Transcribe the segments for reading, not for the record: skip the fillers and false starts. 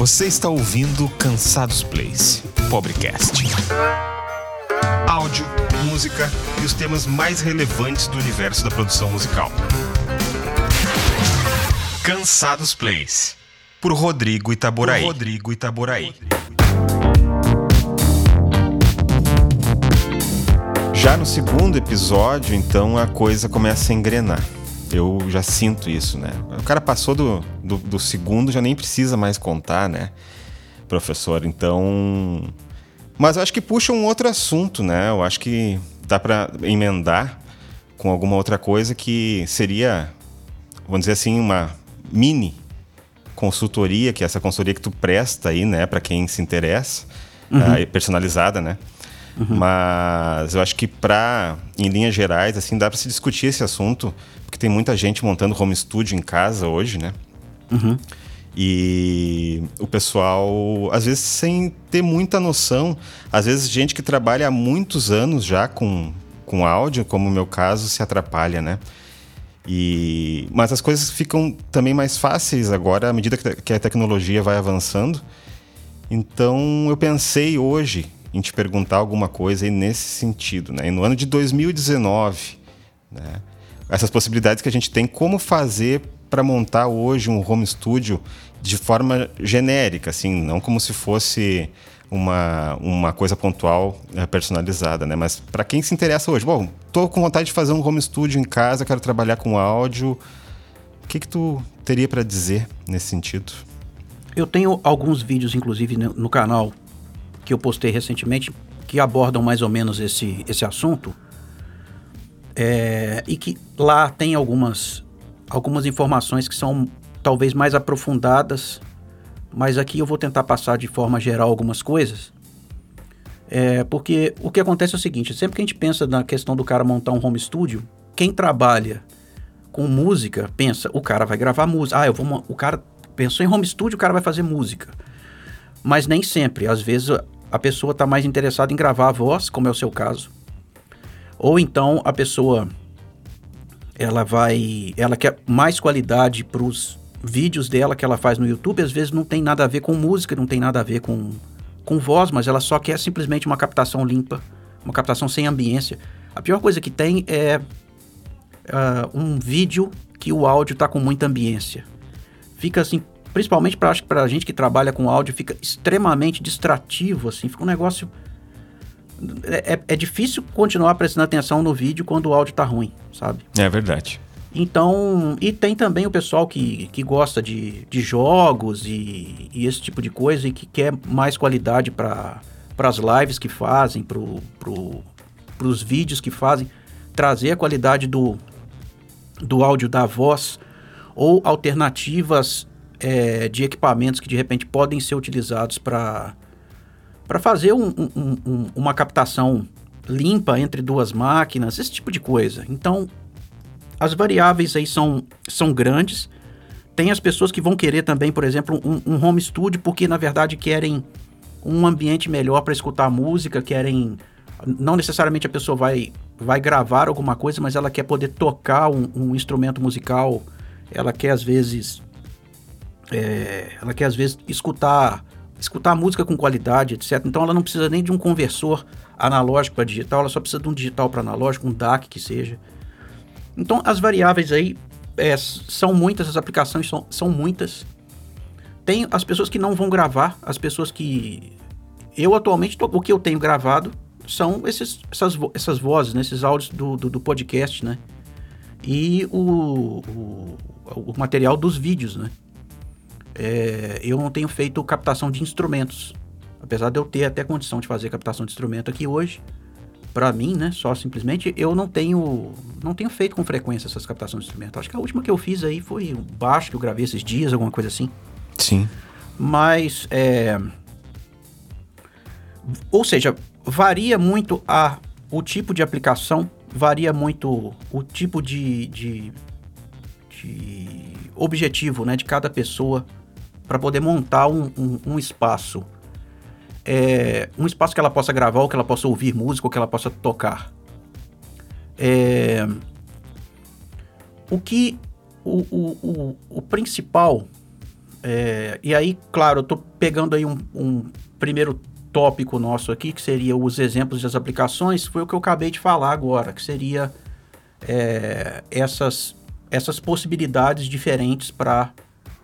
Você está ouvindo Cansados Place, Pobrecast. Áudio, música e os temas mais relevantes do universo da produção musical. Cansados Place, por Rodrigo Itaboraí. Já no segundo episódio, então, a coisa começa a engrenar. Eu já sinto isso, né? O cara passou do segundo, já nem precisa mais contar, né, professor? Então... Mas eu acho que puxa um outro assunto, né? Eu acho que dá para emendar com alguma outra coisa que seria, vamos dizer assim, uma mini consultoria, que é essa consultoria que tu presta aí, né, para quem se interessa, personalizada, né? Uhum. Mas eu acho que em linhas gerais, assim, dá para se discutir esse assunto, porque tem muita gente montando home studio em casa hoje, né? Uhum. E o pessoal, às vezes, sem ter muita noção, às vezes gente que trabalha há muitos anos já com áudio, como no meu caso, se atrapalha, né? Mas as coisas ficam também mais fáceis agora, à medida que a tecnologia vai avançando. Então, eu pensei hoje em te perguntar alguma coisa aí nesse sentido, né? E no ano de 2019, né? Essas possibilidades que a gente tem, como fazer para montar hoje um home studio de forma genérica, assim, não como se fosse uma coisa pontual, personalizada, né? Mas para quem se interessa hoje, bom, tô com vontade de fazer um home studio em casa, quero trabalhar com áudio, o que tu teria para dizer nesse sentido? Eu tenho alguns vídeos, inclusive, no canal, que eu postei recentemente, que abordam mais ou menos esse assunto, e que lá tem algumas informações que são talvez mais aprofundadas, mas aqui eu vou tentar passar de forma geral algumas coisas, porque o que acontece é o seguinte: sempre que a gente pensa na questão do cara montar um home studio, quem trabalha com música pensa, o cara vai gravar música, o cara pensou em home studio, o cara vai fazer música. Mas nem sempre. Às vezes a pessoa está mais interessada em gravar a voz, como é o seu caso. Ou então a pessoa ela quer mais qualidade para os vídeos dela que ela faz no YouTube. Às vezes não tem nada a ver com música, não tem nada a ver com voz, mas ela só quer simplesmente uma captação limpa, uma captação sem ambiência. A pior coisa que tem é um vídeo que o áudio está com muita ambiência. Fica assim, principalmente para a gente que trabalha com áudio, fica extremamente distrativo, assim, fica um negócio... É difícil continuar prestando atenção no vídeo quando o áudio tá ruim, sabe? É verdade. Então, e tem também o pessoal que gosta de jogos e esse tipo de coisa e que quer mais qualidade para as lives que fazem, pros vídeos que fazem, trazer a qualidade do áudio da voz ou alternativas de equipamentos que de repente podem ser utilizados para fazer uma captação limpa entre duas máquinas, esse tipo de coisa. Então, as variáveis aí são grandes. Tem as pessoas que vão querer também, por exemplo, um home studio, porque na verdade querem um ambiente melhor para escutar música, não necessariamente a pessoa vai gravar alguma coisa, mas ela quer poder tocar um instrumento musical, ela quer às vezes escutar música com qualidade, etc. Então ela não precisa nem de um conversor analógico para digital, ela só precisa de um digital para analógico, um DAC que seja. Então as variáveis aí são muitas, as aplicações são muitas. Tem as pessoas que não vão gravar, as pessoas que... Eu atualmente, o que eu tenho gravado são essas vozes, né, esses áudios do podcast, né? E o material dos vídeos, né? Eu não tenho feito captação de instrumentos, apesar de eu ter até condição de fazer captação de instrumento aqui hoje, para mim, né, só simplesmente, eu não tenho feito com frequência essas captações de instrumento. Acho que a última que eu fiz aí foi o baixo que eu gravei esses dias, alguma coisa assim. Sim. Mas, ou seja, varia muito o tipo de aplicação, varia muito o tipo de objetivo, né, de cada pessoa para poder montar um espaço. Um espaço que ela possa gravar, ou que ela possa ouvir música, ou que ela possa tocar. O principal E aí, claro, eu estou pegando aí um primeiro tópico nosso aqui, que seria os exemplos das aplicações, foi o que eu acabei de falar agora, que seria essas possibilidades diferentes para...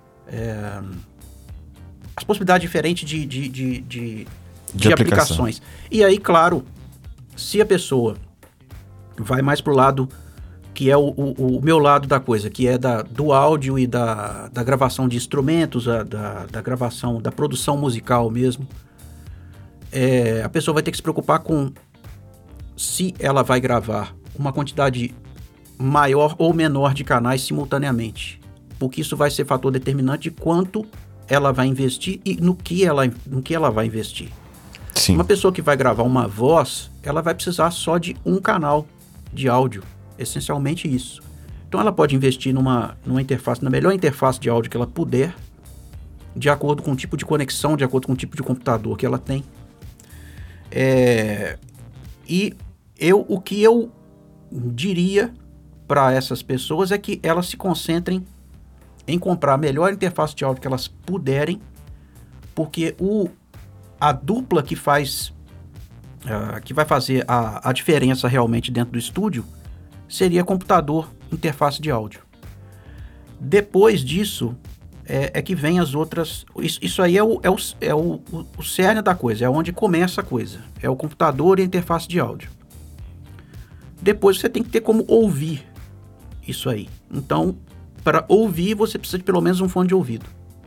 as possibilidades diferentes de aplicações. E aí, claro, se a pessoa vai mais para o lado que é o meu lado da coisa, que é do áudio e da gravação de instrumentos, da gravação, da produção musical mesmo, a pessoa vai ter que se preocupar com se ela vai gravar uma quantidade maior ou menor de canais simultaneamente, porque isso vai ser fator determinante de quanto ela vai investir e no que ela vai investir. Sim. Uma pessoa que vai gravar uma voz, ela vai precisar só de um canal de áudio, essencialmente isso. Então ela pode investir numa interface, na melhor interface de áudio que ela puder, de acordo com o tipo de conexão, de acordo com o tipo de computador que ela tem. O que eu diria para essas pessoas é que elas se concentrem em comprar a melhor interface de áudio que elas puderem, porque a dupla que vai fazer a diferença realmente dentro do estúdio seria computador, interface de áudio. Depois disso, que vem as outras... Isso aí é o cerne da coisa, é onde começa a coisa. É o computador e a interface de áudio. Depois você tem que ter como ouvir isso aí. Então, para ouvir, você precisa de pelo menos um fone de ouvido.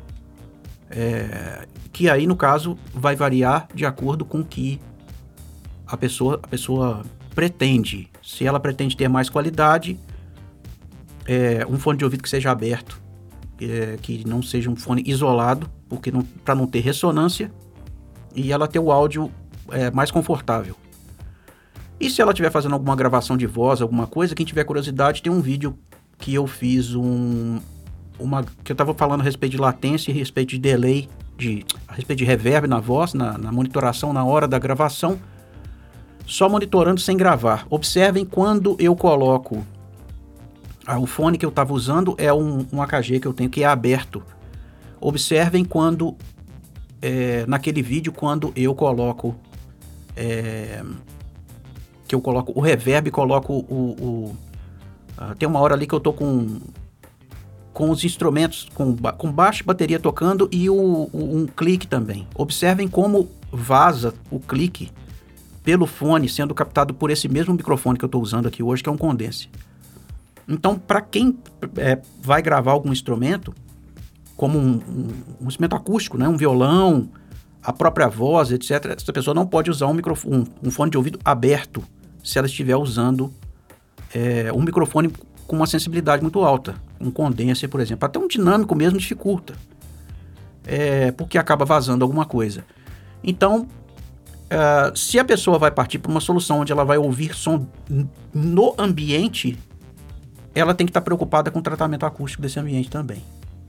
Que aí, no caso, vai variar de acordo com o que a pessoa pretende. Se ela pretende ter mais qualidade, um fone de ouvido que seja aberto, que não seja um fone isolado, para não ter ressonância, e ela ter o áudio mais confortável. E se ela estiver fazendo alguma gravação de voz, alguma coisa, quem tiver curiosidade, tem um vídeo que eu fiz, que eu estava falando a respeito de latência, a respeito de delay, a respeito de reverb na voz, na monitoração na hora da gravação, só monitorando sem gravar. Observem quando eu coloco... o fone que eu estava usando é um AKG que eu tenho, que é aberto. Observem quando, naquele vídeo, quando eu coloco... que eu coloco o reverb, coloco tem uma hora ali que eu tô com os instrumentos, com baixo, bateria tocando e um clique também. Observem como vaza o clique pelo fone, sendo captado por esse mesmo microfone que eu estou usando aqui hoje, que é um condense. Então, para quem vai gravar algum instrumento, como um instrumento acústico, né, um violão, a própria voz, etc., essa pessoa não pode usar um fone de ouvido aberto se ela estiver usando um microfone com uma sensibilidade muito alta, um condenser, por exemplo. Até um dinâmico mesmo dificulta, porque acaba vazando alguma coisa. Então, se a pessoa vai partir para uma solução onde ela vai ouvir som no ambiente, ela tem que estar preocupada com o tratamento acústico desse ambiente também.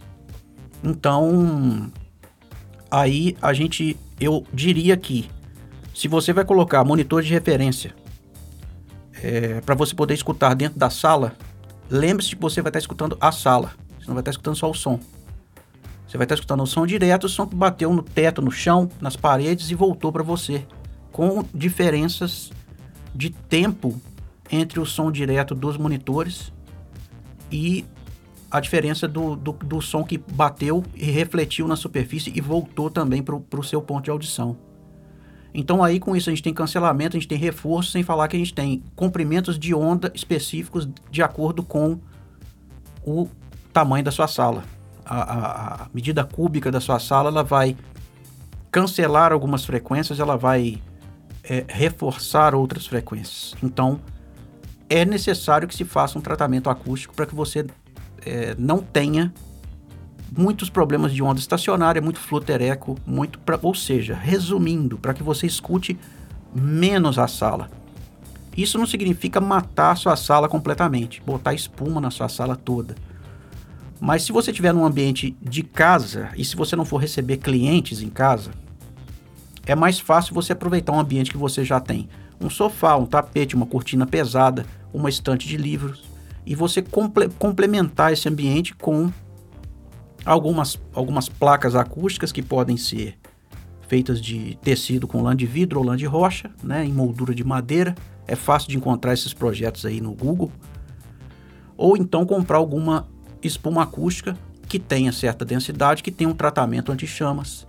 Então, aí eu diria que se você vai colocar monitor de referência para você poder escutar dentro da sala, lembre-se que você vai estar escutando a sala, você não vai estar escutando só o som. Você vai estar escutando o som direto, o som que bateu no teto, no chão, nas paredes e voltou para você, com diferenças de tempo entre o som direto dos monitores e a diferença do som que bateu e refletiu na superfície e voltou também para o seu ponto de audição. Então aí com isso a gente tem cancelamento, a gente tem reforço, sem falar que a gente tem comprimentos de onda específicos de acordo com o tamanho da sua sala. A medida cúbica da sua sala, ela vai cancelar algumas frequências, ela vai reforçar outras frequências. Então é necessário que se faça um tratamento acústico para que você não tenha muitos problemas de onda estacionária, muito flutter eco, ou seja, resumindo, para que você escute menos a sala. Isso não significa matar a sua sala completamente, botar espuma na sua sala toda. Mas se você estiver num ambiente de casa, e se você não for receber clientes em casa, é mais fácil você aproveitar um ambiente que você já tem. Um sofá, um tapete, uma cortina pesada, uma estante de livros, e você complementar esse ambiente com algumas placas acústicas que podem ser feitas de tecido com lã de vidro ou lã de rocha, né, em moldura de madeira. É fácil de encontrar esses projetos aí no Google. Ou então comprar alguma espuma acústica que tenha certa densidade, que tenha um tratamento anti-chamas.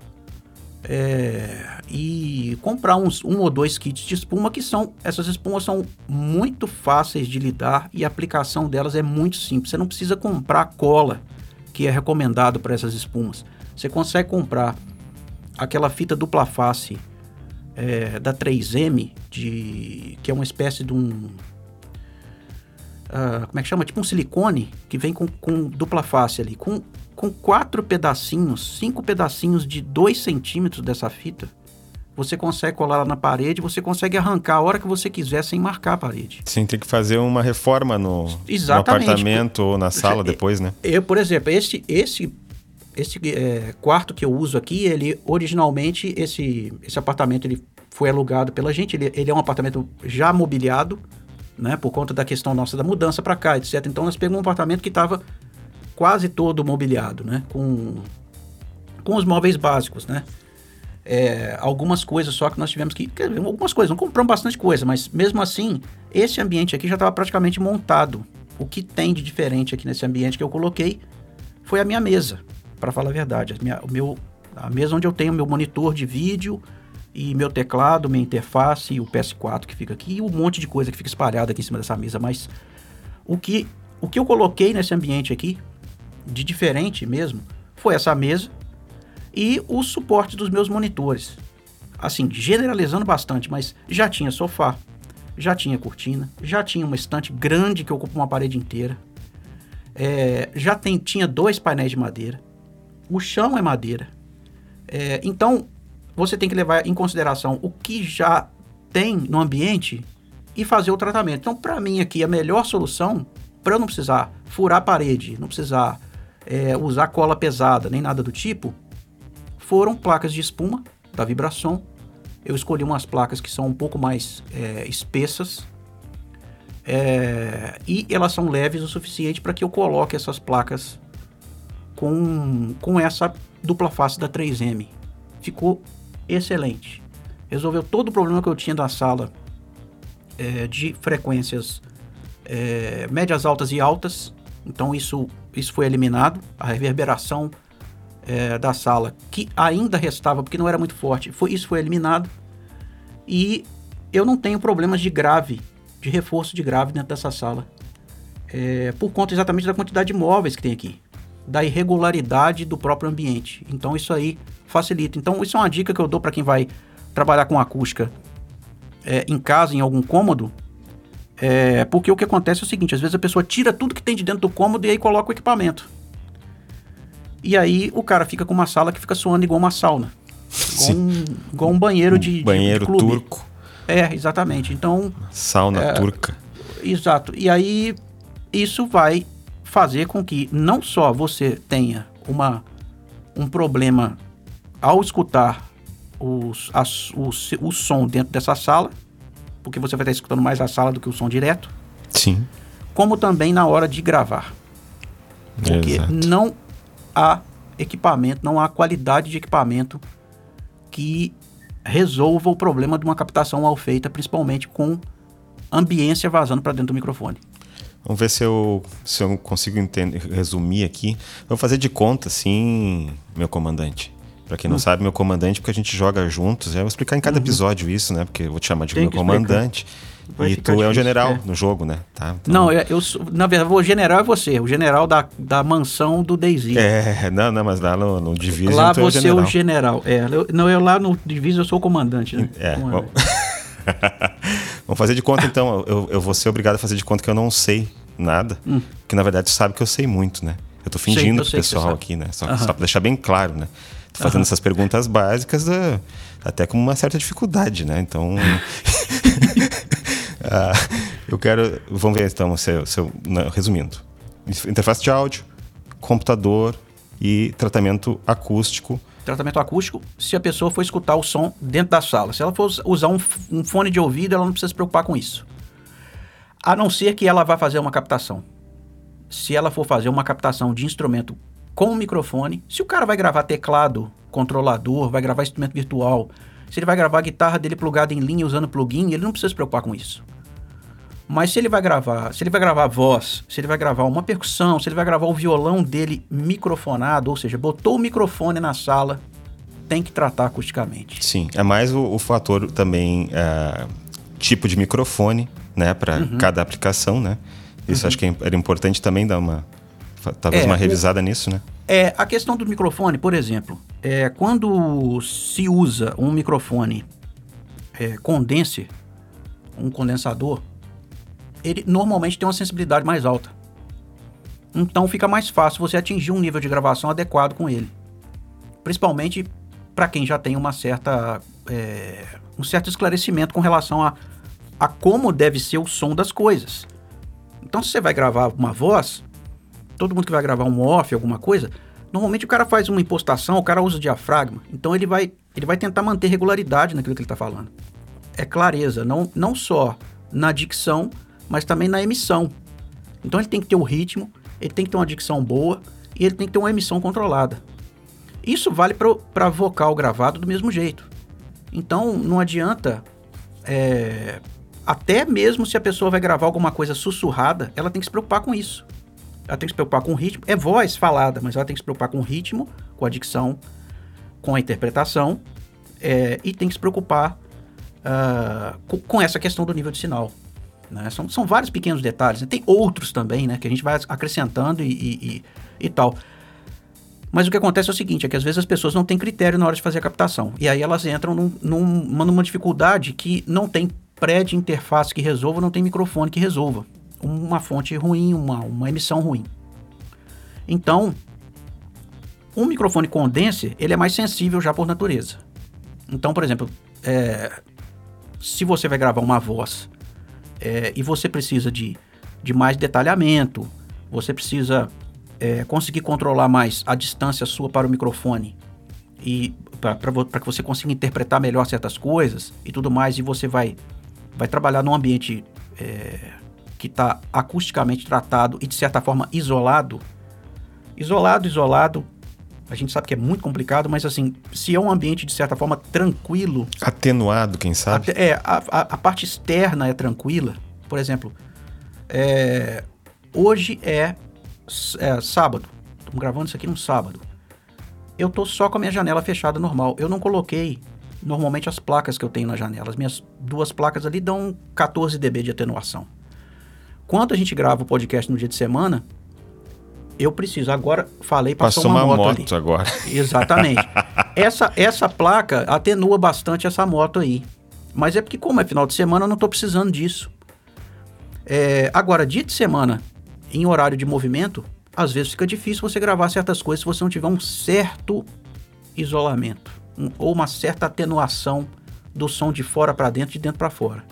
E comprar um ou dois kits de espuma, essas espumas são muito fáceis de lidar e a aplicação delas é muito simples. Você não precisa comprar cola, que é recomendado para essas espumas. Você consegue comprar aquela fita dupla face da 3M, que é uma espécie de um... como é que chama? Tipo um silicone que vem com dupla face ali, com 4 pedacinhos, 5 pedacinhos de 2 centímetros dessa fita. Você consegue colar lá na parede, você consegue arrancar a hora que você quiser sem marcar a parede. Sim, tem que fazer uma reforma no apartamento ou na sala depois, né? Por exemplo, esse quarto que eu uso aqui, ele originalmente, esse apartamento ele foi alugado pela gente, ele é um apartamento já mobiliado, né, por conta da questão nossa da mudança para cá, etc. Então nós pegamos um apartamento que estava quase todo mobiliado, né, com os móveis básicos, né. Algumas coisas só que nós tivemos que... Algumas coisas, não compramos bastante coisa, mas mesmo assim, esse ambiente aqui já estava praticamente montado. O que tem de diferente aqui nesse ambiente que eu coloquei foi a minha mesa, para falar a verdade. A mesa onde eu tenho meu monitor de vídeo e meu teclado, minha interface e o PS4 que fica aqui e um monte de coisa que fica espalhada aqui em cima dessa mesa. Mas o que eu coloquei nesse ambiente aqui, de diferente mesmo, foi essa mesa e o suporte dos meus monitores. Assim, generalizando bastante, mas já tinha sofá, já tinha cortina, já tinha uma estante grande que ocupa uma parede inteira, tinha 2 painéis de madeira, o chão é madeira. Então, você tem que levar em consideração o que já tem no ambiente e fazer o tratamento. Então, para mim aqui, a melhor solução, para eu não precisar furar a parede, não precisar usar cola pesada, nem nada do tipo, foram placas de espuma da Vibrason. Eu escolhi umas placas que são um pouco mais espessas e elas são leves o suficiente para que eu coloque essas placas com essa dupla face da 3M. Ficou excelente. Resolveu todo o problema que eu tinha da sala de frequências médias, altas e altas. Então isso foi eliminado. A reverberação da sala, que ainda restava, porque não era muito forte, isso foi eliminado. E eu não tenho problemas de reforço de grave dentro dessa sala. Por conta exatamente da quantidade de móveis que tem aqui, da irregularidade do próprio ambiente. Então isso aí facilita. Então isso é uma dica que eu dou para quem vai trabalhar com acústica em casa, em algum cômodo, porque o que acontece é o seguinte: às vezes a pessoa tira tudo que tem de dentro do cômodo e aí coloca o equipamento. E aí o cara fica com uma sala que fica soando igual uma sauna. Igual um banheiro de clube. Turco. Exatamente. Então, sauna turca. Exato. E aí isso vai fazer com que não só você tenha um problema ao escutar o som dentro dessa sala, porque você vai estar escutando mais a sala do que o som direto. Sim. Como também na hora de gravar. Porque não há equipamento, não há qualidade de equipamento que resolva o problema de uma captação mal feita, principalmente com ambiência vazando para dentro do microfone. Vamos ver se eu consigo resumir aqui. Vou fazer de conta, assim, meu comandante. Para quem não sabe, meu comandante, porque a gente joga juntos. Eu vou explicar em cada episódio isso, né? Porque eu vou te chamar de meu comandante. E tu é o general no jogo, né? Tá, então... Não, na verdade, o general é você. O general da mansão do DayZ. Não, mas lá no Division lá você é o general. Eu lá no Division eu sou o comandante, né? Vamos fazer de conta, então. Eu vou ser obrigado a fazer de conta que eu não sei nada. Porque, na verdade, tu sabe que eu sei muito, né? Eu tô fingindo pro pessoal aqui, né? Só pra deixar bem claro, né? Tô fazendo essas perguntas básicas até com uma certa dificuldade, né? Então... eu quero... Vamos ver, então, resumindo. Interface de áudio, computador e tratamento acústico. Tratamento acústico, se a pessoa for escutar o som dentro da sala. Se ela for usar um fone de ouvido, ela não precisa se preocupar com isso. A não ser que ela vá fazer uma captação. Se ela for fazer uma captação de instrumento com o microfone. Se o cara vai gravar teclado, controlador, vai gravar instrumento virtual, se ele vai gravar a guitarra dele plugada em linha usando plugin, ele não precisa se preocupar com isso. Mas se ele vai gravar voz, se ele vai gravar uma percussão, se ele vai gravar o violão dele microfonado, ou seja, botou o microfone na sala, tem que tratar acusticamente. Sim, é mais o fator também, tipo de microfone, né, para cada aplicação, né? Isso acho que era importante também dar uma revisada nisso, né? A questão do microfone, por exemplo, quando se usa um microfone condenser, um condensador, ele normalmente tem uma sensibilidade mais alta. Então fica mais fácil você atingir um nível de gravação adequado com ele. Principalmente para quem já tem um certo esclarecimento com relação a como deve ser o som das coisas. Então se você vai gravar uma voz, todo mundo que vai gravar um off, alguma coisa, normalmente o cara faz uma impostação, o cara usa diafragma, então ele vai tentar manter regularidade naquilo que ele está falando. É clareza, não só na dicção, mas também na emissão. Então ele tem que ter o ritmo, ele tem que ter uma dicção boa e ele tem que ter uma emissão controlada. Isso vale para vocal gravado do mesmo jeito. Então não adianta, até mesmo se a pessoa vai gravar alguma coisa sussurrada, ela tem que se preocupar com isso. Ela tem que se preocupar com o ritmo, é voz falada, mas ela tem que se preocupar com o ritmo, com a dicção, com a interpretação, e tem que se preocupar com essa questão do nível de sinal. Né? São vários pequenos detalhes, né? Tem outros também, né, que a gente vai acrescentando e tal. Mas o que acontece é o seguinte, que às vezes as pessoas não têm critério na hora de fazer a captação. E aí elas entram numa dificuldade que não tem prédio interface que resolva, não tem microfone que resolva. Uma fonte ruim, uma emissão ruim. Então, um microfone condenser, ele é mais sensível já por natureza. Então, por exemplo, se você vai gravar uma voz e você precisa de mais detalhamento, você precisa conseguir controlar mais a distância sua para o microfone e para que você consiga interpretar melhor certas coisas e tudo mais, e você vai trabalhar num ambiente que está acusticamente tratado e de certa forma isolado, a gente sabe que é muito complicado, mas assim, se é um ambiente de certa forma tranquilo... Atenuado, quem sabe? A parte externa é tranquila. Por exemplo, hoje é sábado. Estamos gravando isso aqui num sábado. Eu tô só com a minha janela fechada normal. Eu não coloquei normalmente as placas que eu tenho na janela. As minhas 2 placas ali dão 14 dB de atenuação. Quando a gente grava o podcast no dia de semana, eu preciso. Agora, passou uma moto ali. Agora. Exatamente. Essa placa atenua bastante essa moto aí. Mas é porque, como é final de semana, eu não estou precisando disso. Agora, dia de semana, em horário de movimento, às vezes fica difícil você gravar certas coisas se você não tiver um certo isolamento. Ou uma certa atenuação do som de fora para dentro, de dentro para fora.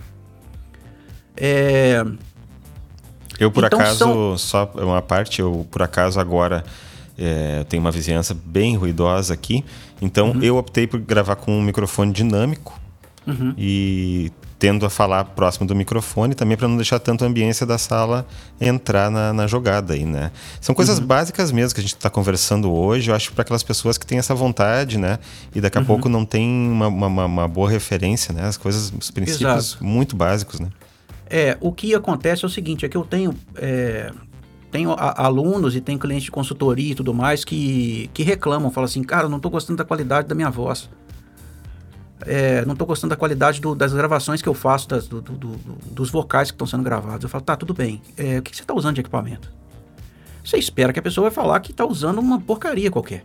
Eu, por acaso, só uma parte, por acaso agora tenho uma vizinhança bem ruidosa aqui, então eu optei por gravar com um microfone dinâmico e tendo a falar próximo do microfone também para não deixar tanto a ambiência da sala entrar na jogada aí, né? São coisas básicas mesmo que a gente está conversando hoje, eu acho, para aquelas pessoas que têm essa vontade, né? E daqui a pouco não tem uma boa referência, né? As coisas, os princípios muito básicos, né? O que acontece é o seguinte, é que eu tenho alunos e tenho clientes de consultoria e tudo mais que reclamam, falam assim, cara, eu não estou gostando da qualidade da minha voz. Não estou gostando da qualidade das gravações que eu faço, dos vocais que estão sendo gravados. Eu falo, tá, tudo bem. O que você está usando de equipamento? Você espera que a pessoa vai falar que está usando uma porcaria qualquer.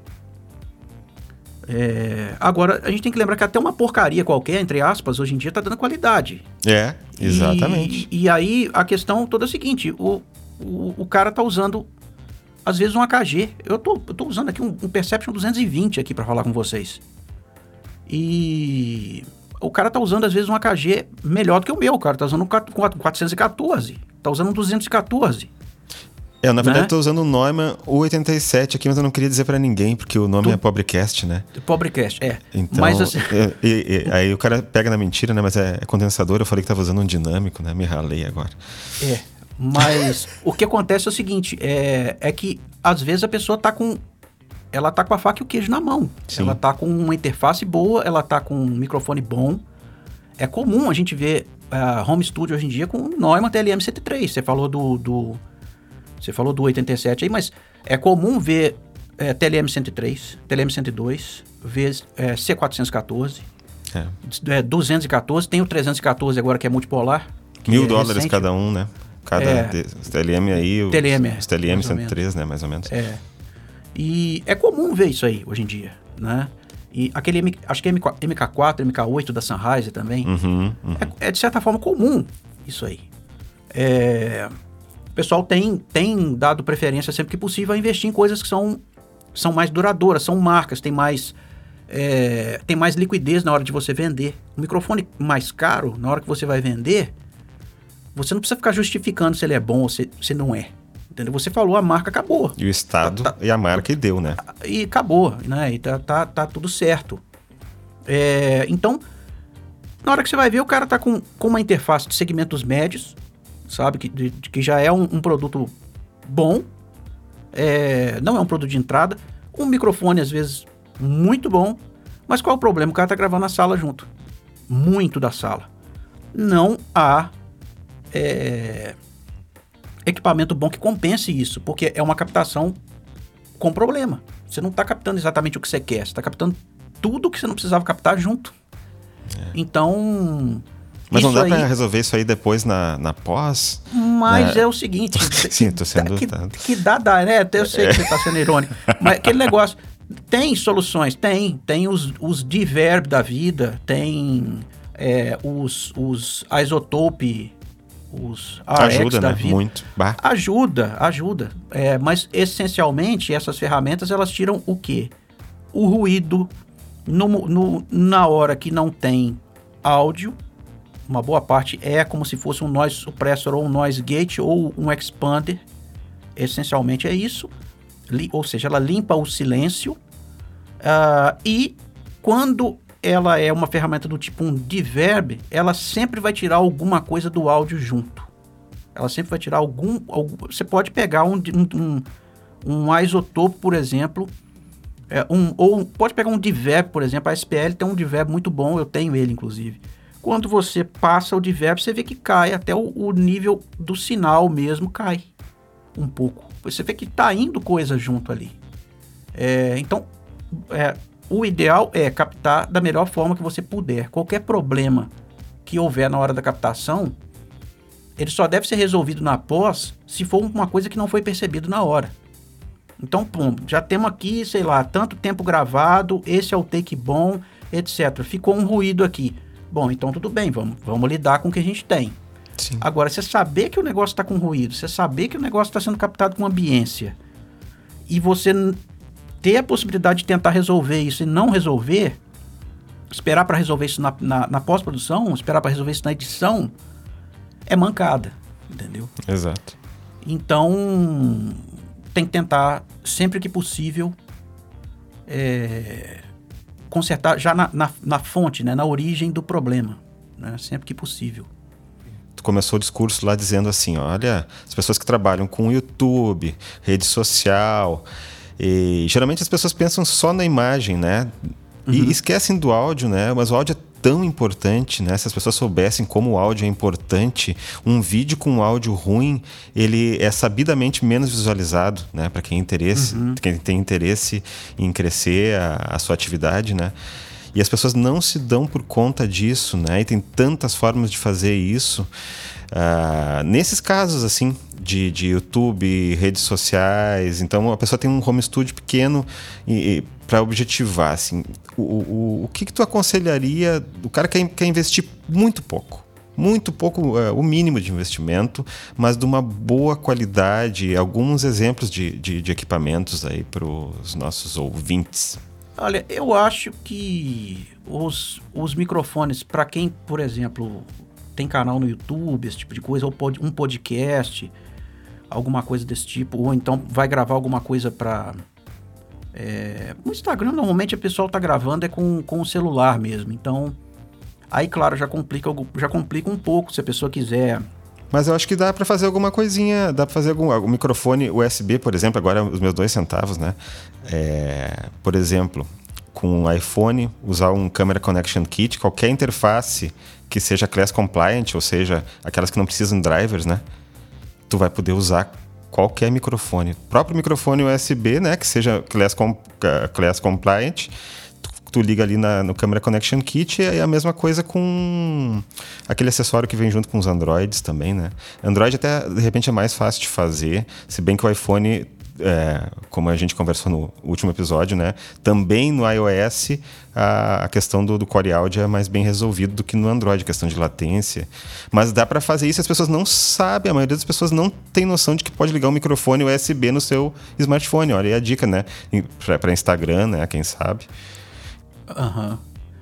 Agora, a gente tem que lembrar que até uma porcaria qualquer, entre aspas, hoje em dia está dando qualidade. Exatamente. E aí a questão toda é a seguinte, o cara está usando, às vezes, um AKG. Eu tô usando aqui um Perception 220 aqui para falar com vocês. E o cara tá usando, às vezes, um AKG melhor do que o meu. O cara tá usando um 414, tá usando um 214. Na verdade, tô usando o Neumann U87 aqui, mas eu não queria dizer pra ninguém, porque o nome é Pobrecast, né? Pobrecast, Então, mas, assim... aí o cara pega na mentira, né? Mas é condensador, eu falei que tava usando um dinâmico, né? Me ralei agora. Mas o que acontece é o seguinte, é que às vezes a pessoa tá com ela tá com a faca e o queijo na mão. Sim. Ela tá com uma interface boa, ela tá com um microfone bom. É comum a gente ver home studio hoje em dia com o Neumann TLM-103. Você falou você falou do 87 aí, mas é comum ver TLM-103, TLM-102, ver C414, 214, tem o 314 agora que é multipolar. $1.000 recente. Cada um, né? Cada TLM aí, os TLM-103, né? Mais ou menos. E é comum ver isso aí hoje em dia, né? E aquele, acho que é MK4, MK8 da Sennheiser também. É de certa forma comum isso aí. O pessoal tem dado preferência sempre que possível a investir em coisas que são mais duradouras, são marcas, tem mais liquidez na hora de você vender. O microfone mais caro, na hora que você vai vender, você não precisa ficar justificando se ele é bom ou se não é. Entendeu? Você falou, a marca acabou. E o Estado e a marca e deu, né? E acabou, né? E tá tudo certo. Então, na hora que você vai ver, o cara tá com uma interface de segmentos médios, sabe? Que já é um produto bom. Não é um produto de entrada. Um microfone, às vezes, muito bom. Mas qual é o problema? O cara tá gravando na sala junto. Muito da sala. Não há equipamento bom que compense isso, porque é uma captação com problema. Você não está captando exatamente o que você quer, você está captando tudo que você não precisava captar junto. Então... Mas não dá para resolver isso aí depois na pós? Mas é o seguinte... Sim, tô sendo... Que dá, né? Até eu sei que você está sendo irônico. Mas aquele negócio... Tem soluções, tem os Diverb da vida, tem os Isotope, os AX ajuda, da né? vida. Muito. Bah. Ajuda. Mas, essencialmente, essas ferramentas, elas tiram o quê? O ruído na hora que não tem áudio. Uma boa parte é como se fosse um noise suppressor ou um noise gate ou um expander. Essencialmente é isso. Ou seja, ela limpa o silêncio. E quando ela é uma ferramenta do tipo um Diverb, ela sempre vai tirar alguma coisa do áudio junto. Ela sempre vai tirar algum você pode pegar um Isotope, por exemplo, ou pode pegar um Diverb, por exemplo. A SPL tem um Diverb muito bom, eu tenho ele, inclusive. Quando você passa o Diverb, você vê que cai, até o nível do sinal mesmo cai um pouco. Você vê que tá indo coisa junto ali. Então, o ideal é captar da melhor forma que você puder. Qualquer problema que houver na hora da captação, ele só deve ser resolvido na pós se for uma coisa que não foi percebido na hora. Então, já temos aqui, sei lá, tanto tempo gravado, esse é o take bom, etc. Ficou um ruído aqui. Bom, então tudo bem, vamos lidar com o que a gente tem. Sim. Agora, você saber que o negócio está com ruído, você saber que o negócio está sendo captado com ambiência, e você ter a possibilidade de tentar resolver isso e não resolver, esperar para resolver isso na pós-produção, esperar para resolver isso na edição, é mancada, entendeu? Exato. Então, tem que tentar, sempre que possível, consertar já na fonte, né, na origem do problema, né, sempre que possível. Tu começou o discurso lá dizendo assim, olha, as pessoas que trabalham com YouTube, rede social... E geralmente as pessoas pensam só na imagem, né? E esquecem do áudio, né? Mas o áudio é tão importante, né? Se as pessoas soubessem como o áudio é importante, um vídeo com áudio ruim, ele é sabidamente menos visualizado, né? Para quem tem interesse em crescer a sua atividade, né? E as pessoas não se dão por conta disso, né? E tem tantas formas de fazer isso. Nesses casos, assim, de YouTube, redes sociais, então a pessoa tem um home studio pequeno para objetivar, assim, o que tu aconselharia? O cara quer investir muito pouco, o mínimo de investimento, mas de uma boa qualidade. Alguns exemplos de equipamentos aí para os nossos ouvintes. Olha, eu acho que os microfones, para quem, por exemplo, tem canal no YouTube, esse tipo de coisa, ou um podcast, alguma coisa desse tipo, ou então vai gravar alguma coisa para... no Instagram, normalmente, o pessoal tá gravando com o celular mesmo, então... Aí, claro, já complica um pouco, se a pessoa quiser... Mas eu acho que dá para fazer alguma coisinha, dá para fazer algum microfone USB, por exemplo, agora os meus 2 centavos, né? Por exemplo, com o iPhone, usar um Camera Connection Kit, qualquer interface que seja Class Compliant, ou seja, aquelas que não precisam de drivers, né? Tu vai poder usar qualquer microfone. O próprio microfone USB, né? Que seja Class Compliant, tu liga ali no Camera Connection Kit, e é a mesma coisa com aquele acessório que vem junto com os Androids também, né? Android até, de repente, é mais fácil de fazer, se bem que o iPhone, como a gente conversou no último episódio, né? Também no iOS, a questão do Core Audio é mais bem resolvido do que no Android, a questão de latência. Mas dá para fazer isso, as pessoas não sabem, a maioria das pessoas não tem noção de que pode ligar um microfone USB no seu smartphone. Olha aí a dica, né? Para Instagram, né? Quem sabe. Aham.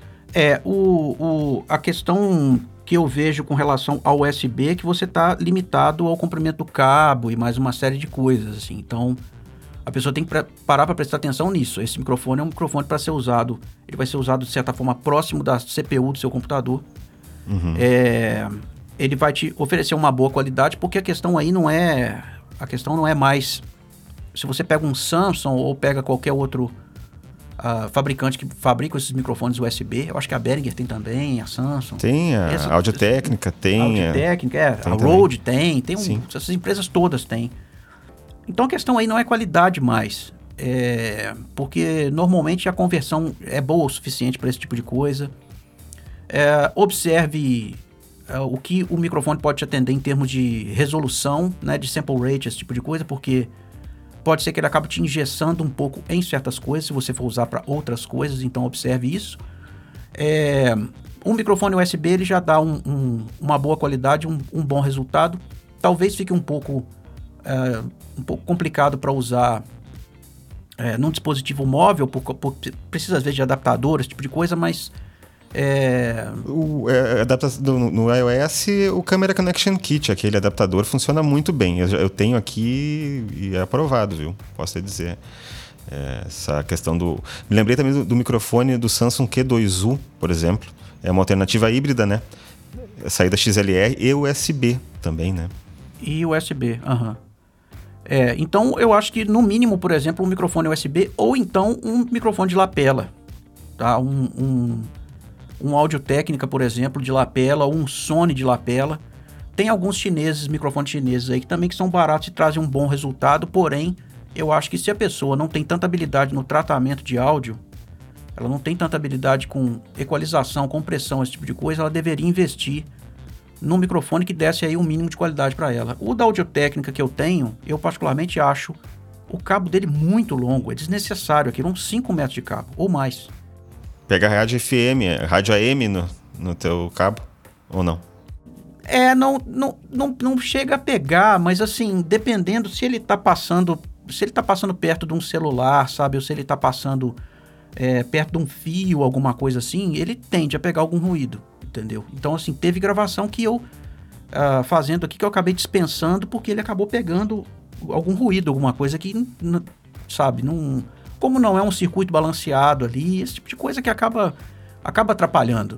A questão que eu vejo com relação ao USB é que você está limitado ao comprimento do cabo e mais uma série de coisas, assim. Então, a pessoa tem que parar para prestar atenção nisso. Esse microfone é um microfone para ser usado, ele vai ser usado de certa forma próximo da CPU do seu computador. Uhum. Ele vai te oferecer uma boa qualidade, porque a questão não é mais se você pega um Samsung ou pega qualquer outro fabricante que fabrica esses microfones USB. Eu acho que a Behringer tem também, a Samsung. Tem, a Audio-Técnica tem. A Audio-Técnica, a Rode tem essas empresas todas têm. Então a questão aí não é qualidade mais, porque normalmente a conversão é boa o suficiente para esse tipo de coisa. Observe o que o microfone pode te atender em termos de resolução, né, de sample rate, esse tipo de coisa, porque pode ser que ele acabe te engessando um pouco em certas coisas, se você for usar para outras coisas, então observe isso. Um microfone USB ele já dá uma boa qualidade, um bom resultado. Talvez fique um pouco complicado para usar num dispositivo móvel, precisa às vezes de adaptador, esse tipo de coisa, mas... No iOS, o Camera Connection Kit, aquele adaptador, funciona muito bem. Eu tenho aqui e é aprovado, viu? Posso te dizer. Essa questão do... Me lembrei também do microfone do Samsung Q2U, por exemplo. É uma alternativa híbrida, né? Saída XLR e USB também, né? E USB, aham. Então, eu acho que, no mínimo, por exemplo, um microfone USB ou então um microfone de lapela. Tá? Um Audio-Técnica, por exemplo, de lapela, ou um Sony de lapela. Tem alguns microfones chineses aí que são baratos e trazem um bom resultado, porém, eu acho que se a pessoa não tem tanta habilidade no tratamento de áudio, ela não tem tanta habilidade com equalização, compressão, esse tipo de coisa, ela deveria investir num microfone que desse aí um mínimo de qualidade para ela. O da Audio-Técnica que eu tenho, eu particularmente acho o cabo dele muito longo, é desnecessário aquilo, uns 5 metros de cabo, ou mais. Pega rádio FM, rádio AM no teu cabo, ou não? Não chega a pegar, mas assim, dependendo se ele tá passando perto de um celular, sabe, ou se ele tá passando perto de um fio, alguma coisa assim, ele tende a pegar algum ruído, entendeu? Então, assim, teve gravação que eu, fazendo aqui, que eu acabei dispensando porque ele acabou pegando algum ruído, alguma coisa que, sabe, não... Como não é um circuito balanceado ali, esse tipo de coisa que acaba atrapalhando.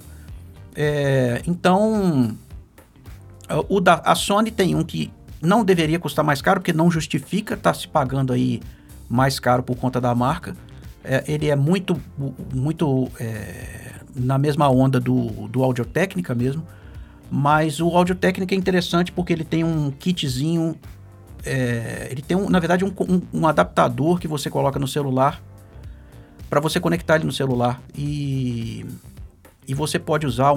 Então, a Sony tem um que não deveria custar mais caro, porque não justifica estar se pagando aí mais caro por conta da marca. Ele é muito na mesma onda do Audio-Técnica mesmo, mas o Audio-Técnica é interessante porque ele tem um kitzinho... ele tem, na verdade, um adaptador que você coloca no celular para você conectar ele no celular e você pode usar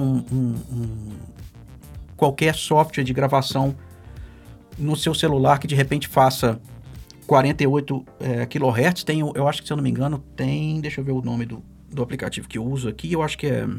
qualquer software de gravação no seu celular que de repente faça 48 kHz. Eu acho que, se eu não me engano, deixa eu ver o nome do aplicativo que eu uso aqui, eu acho que é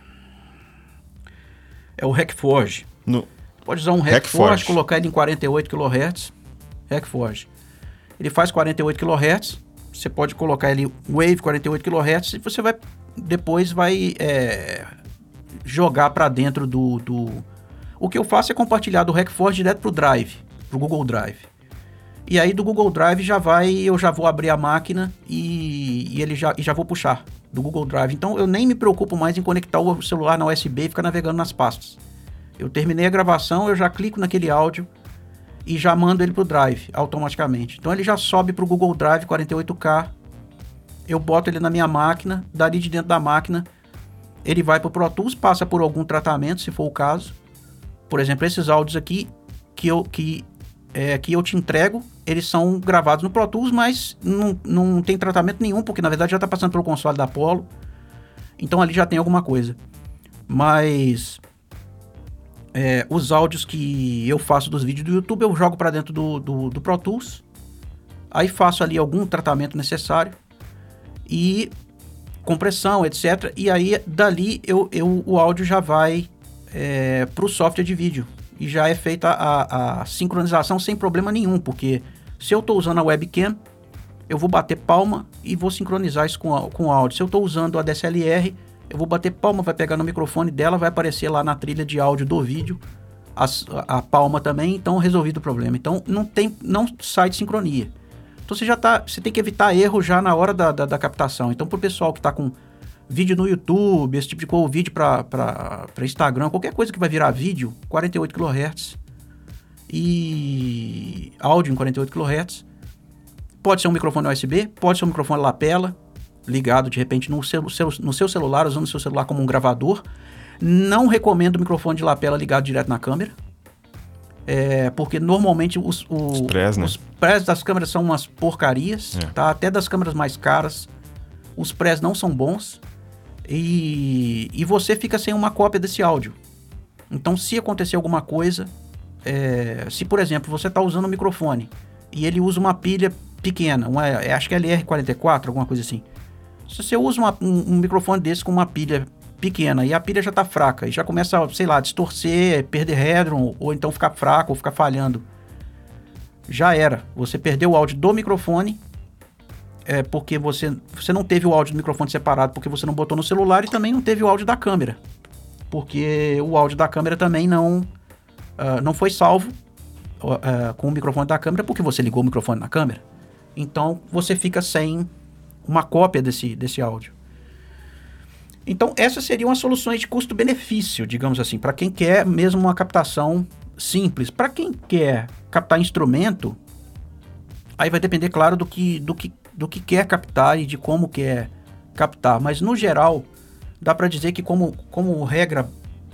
o Hackforge. Pode usar um Hackforge, colocar ele em 48 kHz. Hackforge. Ele faz 48 kHz, você pode colocar ele Wave 48 kHz e você depois vai jogar para dentro do... O que eu faço é compartilhar do Hackforge direto pro Drive, pro Google Drive. E aí do Google Drive eu já vou abrir a máquina e já vou puxar do Google Drive. Então eu nem me preocupo mais em conectar o celular na USB e ficar navegando nas pastas. Eu terminei a gravação, eu já clico naquele áudio e já mando ele pro Drive automaticamente. Então ele já sobe pro Google Drive 48K, eu boto ele na minha máquina, dali de dentro da máquina, ele vai pro Pro Tools, passa por algum tratamento, se for o caso. Por exemplo, esses áudios aqui que eu te entrego, eles são gravados no Pro Tools, mas não tem tratamento nenhum, porque na verdade já está passando pelo console da Apollo, então ali já tem alguma coisa. Mas os áudios que eu faço dos vídeos do YouTube, eu jogo para dentro do Pro Tools, aí faço ali algum tratamento necessário, e compressão, etc. E aí dali o áudio já vai para o software de vídeo. E já é feita a sincronização sem problema nenhum, porque se eu estou usando a webcam, eu vou bater palma e vou sincronizar isso com o áudio. Se eu estou usando a DSLR, eu vou bater palma, vai pegar no microfone dela, vai aparecer lá na trilha de áudio do vídeo, a palma também, então resolvido o problema. Então não sai de sincronia. Então você tem que evitar erro já na hora da captação. Então pro pessoal que está com vídeo no YouTube, esse tipo de coisa, vídeo para Instagram, qualquer coisa que vai virar vídeo, 48 kHz e áudio em 48 kHz. Pode ser um microfone USB, pode ser um microfone lapela, ligado de repente no seu celular, usando o seu celular como um gravador. Não recomendo o microfone de lapela ligado direto na câmera, porque normalmente os prés das câmeras são umas porcarias, tá? Até das câmeras mais caras, os prés não são bons. E você fica sem uma cópia desse áudio. Então, se acontecer alguma coisa, se, por exemplo, você está usando um microfone e ele usa uma pilha pequena, acho que é LR44, alguma coisa assim. Se você usa um microfone desse com uma pilha pequena e a pilha já está fraca e já começa, sei lá, a distorcer, perder headroom, ou então ficar fraco ou ficar falhando, já era. Você perdeu o áudio do microfone, porque você não teve o áudio do microfone separado porque você não botou no celular, e também não teve o áudio da câmera, porque o áudio da câmera também não foi salvo com o microfone da câmera, porque você ligou o microfone na câmera. Então você fica sem uma cópia desse áudio. Então essas seriam as soluções de custo-benefício, digamos assim, para quem quer mesmo uma captação simples. Para quem quer captar instrumento, aí vai depender, claro, do que quer captar e de como quer captar. Mas, no geral, dá para dizer que como regra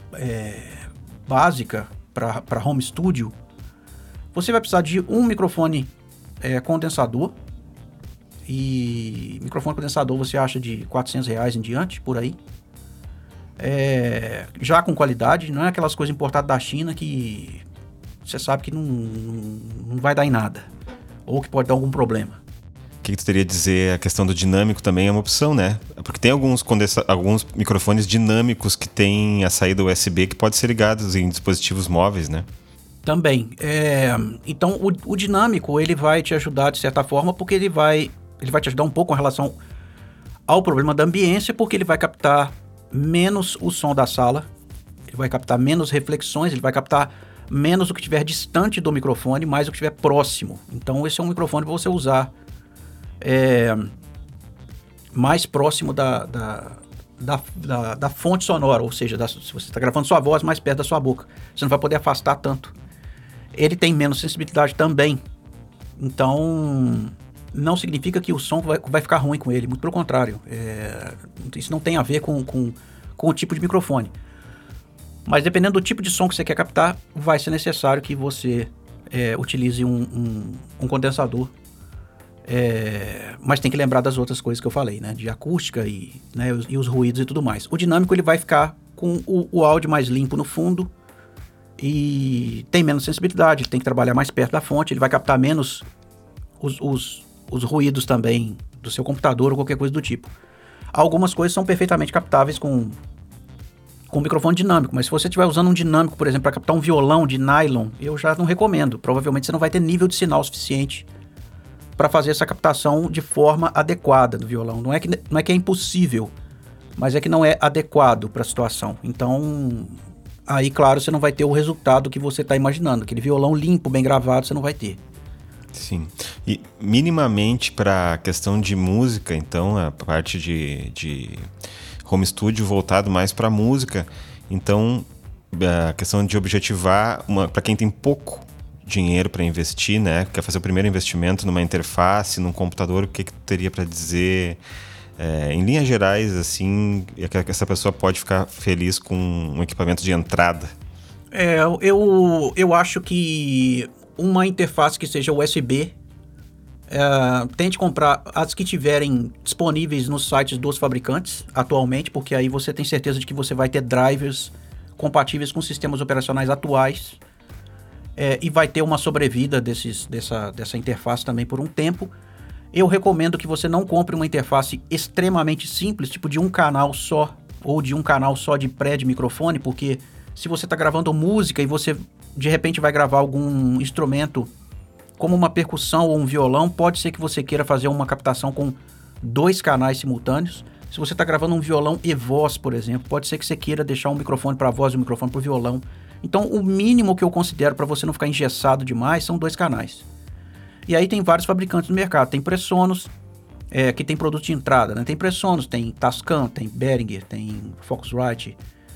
básica para home studio, você vai precisar de um microfone condensador. E microfone condensador você acha de R$400 em diante, por aí. Já com qualidade, não é aquelas coisas importadas da China que você sabe que não vai dar em nada, ou que pode dar algum problema. O que tu teria a dizer? A questão do dinâmico também é uma opção, né? Porque tem alguns microfones dinâmicos que tem a saída USB que pode ser ligados em dispositivos móveis, né? Também. Então, o dinâmico, ele vai te ajudar de certa forma, porque ele vai te ajudar um pouco em relação ao problema da ambiência, porque ele vai captar menos o som da sala, ele vai captar menos reflexões, ele vai captar menos o que estiver distante do microfone, mais o que estiver próximo. Então, esse é um microfone para você usar mais próximo da fonte sonora, ou seja, se você está gravando sua voz mais perto da sua boca, você não vai poder afastar tanto. Ele tem menos sensibilidade também, então não significa que o som vai ficar ruim com ele, muito pelo contrário. Isso não tem a ver com o tipo de microfone. Mas dependendo do tipo de som que você quer captar, vai ser necessário que você utilize um condensador. Mas tem que lembrar das outras coisas que eu falei, né? De acústica e os ruídos e tudo mais. O dinâmico ele vai ficar com o áudio mais limpo no fundo e tem menos sensibilidade, tem que trabalhar mais perto da fonte, ele vai captar menos os ruídos também do seu computador ou qualquer coisa do tipo. Algumas coisas são perfeitamente captáveis com microfone dinâmico, mas se você estiver usando um dinâmico, por exemplo, para captar um violão de nylon, eu já não recomendo. Provavelmente você não vai ter nível de sinal suficiente para fazer essa captação de forma adequada do violão. Não é que é impossível, mas é que não é adequado para a situação. Então, aí, claro, você não vai ter o resultado que você está imaginando. Aquele violão limpo, bem gravado, você não vai ter. Sim. E minimamente para a questão de música, então, a parte de home studio voltado mais para música, então a questão de objetivar para quem tem pouco dinheiro para investir, né? Quer fazer o primeiro investimento numa interface, num computador, o que tu teria para dizer? Em linhas gerais, assim, que essa pessoa pode ficar feliz com um equipamento de entrada? Eu acho que uma interface que seja USB, tente comprar as que tiverem disponíveis nos sites dos fabricantes atualmente, porque aí você tem certeza de que você vai ter drivers compatíveis com sistemas operacionais atuais, e vai ter uma sobrevida dessa interface também por um tempo. Eu recomendo que você não compre uma interface extremamente simples, tipo de um canal só, ou de um canal só de pré de microfone, porque se você está gravando música e você de repente vai gravar algum instrumento como uma percussão ou um violão, pode ser que você queira fazer uma captação com 2 canais simultâneos. Se você está gravando um violão e voz, por exemplo, pode ser que você queira deixar um microfone para voz e um microfone para o violão. Então, o mínimo que eu considero para você não ficar engessado demais são 2 canais. E aí tem vários fabricantes no mercado. Tem Presonus, que tem produto de entrada, né? Tem Presonus, tem Tascam, tem Behringer, tem Focusrite.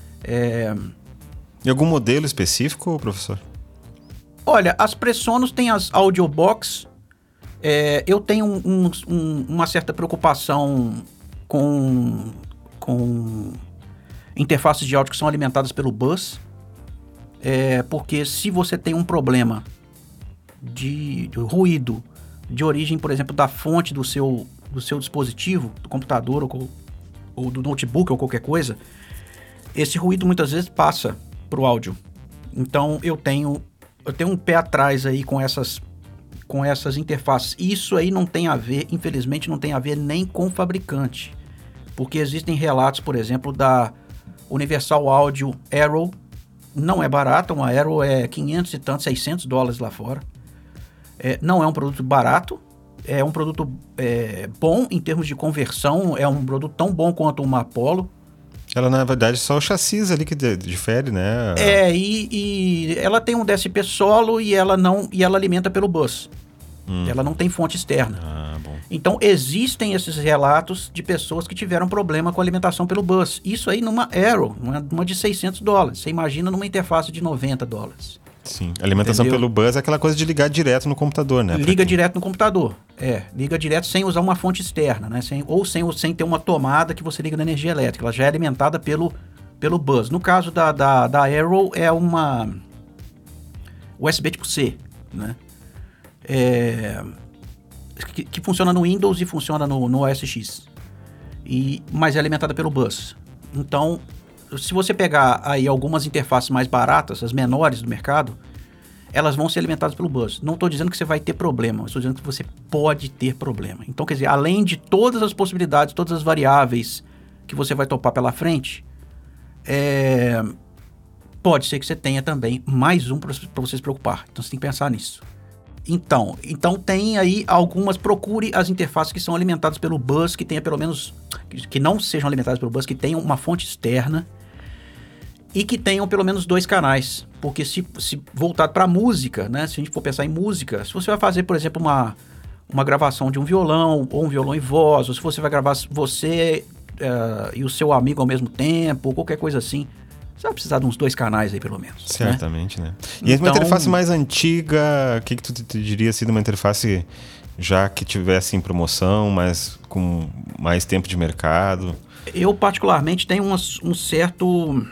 E algum modelo específico, professor? Olha, as Presonus têm as Audiobox. Eu tenho uma certa preocupação com interfaces de áudio que são alimentadas pelo bus, porque se você tem um problema de ruído de origem, por exemplo, da fonte do seu dispositivo, do computador ou do notebook ou qualquer coisa, esse ruído muitas vezes passa para o áudio. Então eu tenho um pé atrás aí com essas interfaces. Isso aí não tem a ver, infelizmente, não tem a ver nem com o fabricante. Porque existem relatos, por exemplo, da Universal Audio Arrow. Não é barata, uma Arrow é 500 e tanto, $600 lá fora. Não é um produto barato, é um produto bom em termos de conversão, é um produto tão bom quanto uma Apollo. Ela, na verdade, é só o chassis ali que difere, né? E ela tem um DSP solo e ela alimenta pelo bus. Ela não tem fonte externa. Bom. Então, existem esses relatos de pessoas que tiveram problema com a alimentação pelo bus. Isso aí numa Arrow, numa de $600. Você imagina numa interface de $90. Sim, alimentação pelo bus é aquela coisa de ligar direto no computador, né? Liga direto no computador. Liga direto sem usar uma fonte externa, né? Sem ter uma tomada que você liga na energia elétrica. Ela já é alimentada pelo bus. No caso da Arrow, é uma USB tipo C, né? Que funciona no Windows e funciona no OS X. Mas é alimentada pelo bus. Então, se você pegar aí algumas interfaces mais baratas, as menores do mercado, elas vão ser alimentadas pelo bus. Não estou dizendo que você vai ter problema, estou dizendo que você pode ter problema. Então, quer dizer, além de todas as possibilidades, todas as variáveis que você vai topar pela frente, pode ser que você tenha também mais um para você se preocupar. Então, você tem que pensar nisso. Então tem aí procure as interfaces que são alimentadas pelo bus, que tenha pelo menos, que não sejam alimentadas pelo bus, que tenham uma fonte externa e que tenham pelo menos 2 canais, porque se voltado para música, né, se a gente for pensar em música, se você vai fazer, por exemplo, uma gravação de um violão, ou um violão e voz, ou se você vai gravar você e o seu amigo ao mesmo tempo, ou qualquer coisa assim, você vai precisar de uns 2 canais aí, pelo menos. Certamente, né? E então, uma interface mais antiga, o que tu diria assim de uma interface já que tivesse em promoção, mas com mais tempo de mercado? Eu, particularmente, tenho um certo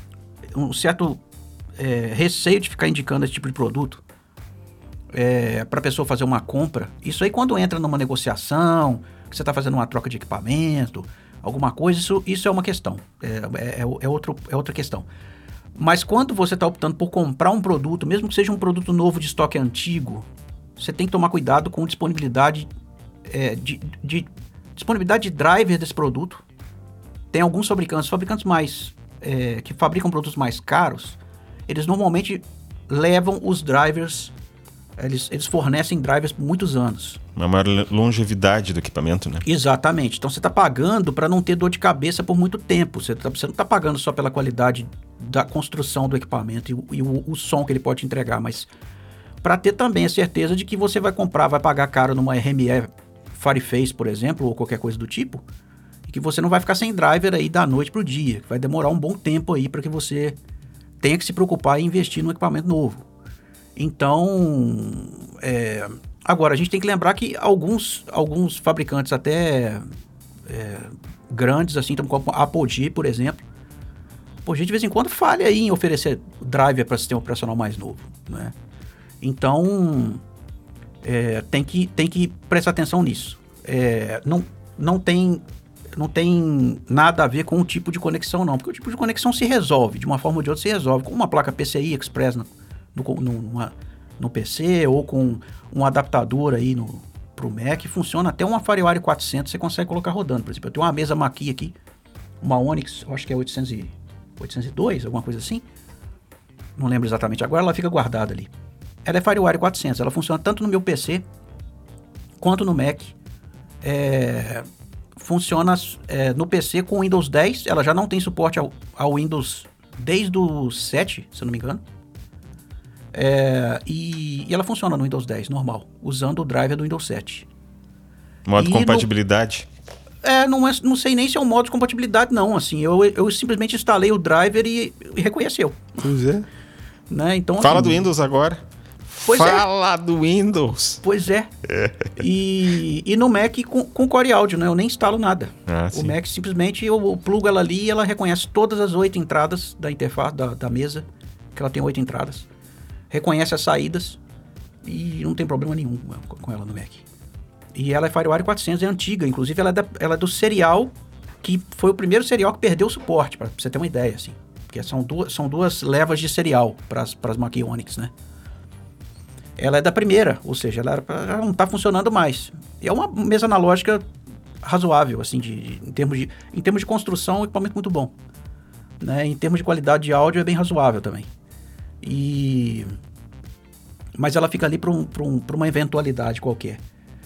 receio de ficar indicando esse tipo de produto para a pessoa fazer uma compra. Isso aí, quando entra numa negociação, que você está fazendo uma troca de equipamento, alguma coisa, isso é uma questão, é outra questão. Mas quando você está optando por comprar um produto, mesmo que seja um produto novo de estoque antigo, você tem que tomar cuidado com disponibilidade disponibilidade de driver desse produto. Tem alguns fabricantes mais que fabricam produtos mais caros, eles normalmente levam os drivers, eles fornecem drivers por muitos anos. Uma maior longevidade do equipamento, né? Exatamente. Então você está pagando para não ter dor de cabeça por muito tempo. Você não está pagando só pela qualidade da construção do equipamento e o som que ele pode entregar, mas para ter também a certeza de que você vai pagar caro numa RME Fireface, por exemplo, ou qualquer coisa do tipo, e que você não vai ficar sem driver aí da noite pro dia, que vai demorar um bom tempo aí para que você tenha que se preocupar em investir no equipamento novo. Então, agora, a gente tem que lembrar que alguns fabricantes até grandes, assim, como a Apogee, por exemplo, de vez em quando falha aí em oferecer driver para sistema operacional mais novo, né? Então, tem que prestar atenção nisso. Não tem nada a ver com o tipo de conexão, não. Porque o tipo de conexão se resolve, de uma forma ou de outra se resolve. Com uma placa PCI Express no PC, ou com um adaptador aí pro Mac, funciona até uma FireWire 400, você consegue colocar rodando. Por exemplo, eu tenho uma mesa Maqui aqui, uma Onyx, eu acho que é 802, alguma coisa assim. Não lembro exatamente agora, ela fica guardada ali. Ela é FireWire 400, ela funciona tanto no meu PC quanto no Mac. Funciona no PC com o Windows 10, ela já não tem suporte ao Windows desde o 7, se eu não me engano. E ela funciona no Windows 10, normal, usando o driver do Windows 7. Modo compatibilidade? Não sei nem se é um modo de compatibilidade, não. Assim, eu simplesmente instalei o driver e reconheceu. Pois é. Né? Então, fala assim, do Windows agora. Fala do Windows. Pois é. E no Mac com Core Audio, né? Eu nem instalo nada. O sim. Mac simplesmente eu plugo ela ali e ela reconhece todas as 8 entradas da interface da mesa, que ela tem 8 entradas. Reconhece as saídas e não tem problema nenhum com ela no Mac. E ela é FireWire 400, é antiga. Inclusive, ela é do serial, que foi o primeiro serial que perdeu o suporte, pra você ter uma ideia, assim. Porque são duas levas de serial para as Maqui Onyx, né? Ela é da primeira, ou seja, ela não está funcionando mais. E é uma mesa analógica razoável, assim, em termos de construção, é um equipamento muito bom. Né? Em termos de qualidade de áudio, é bem razoável também. Mas ela fica ali para uma eventualidade qualquer.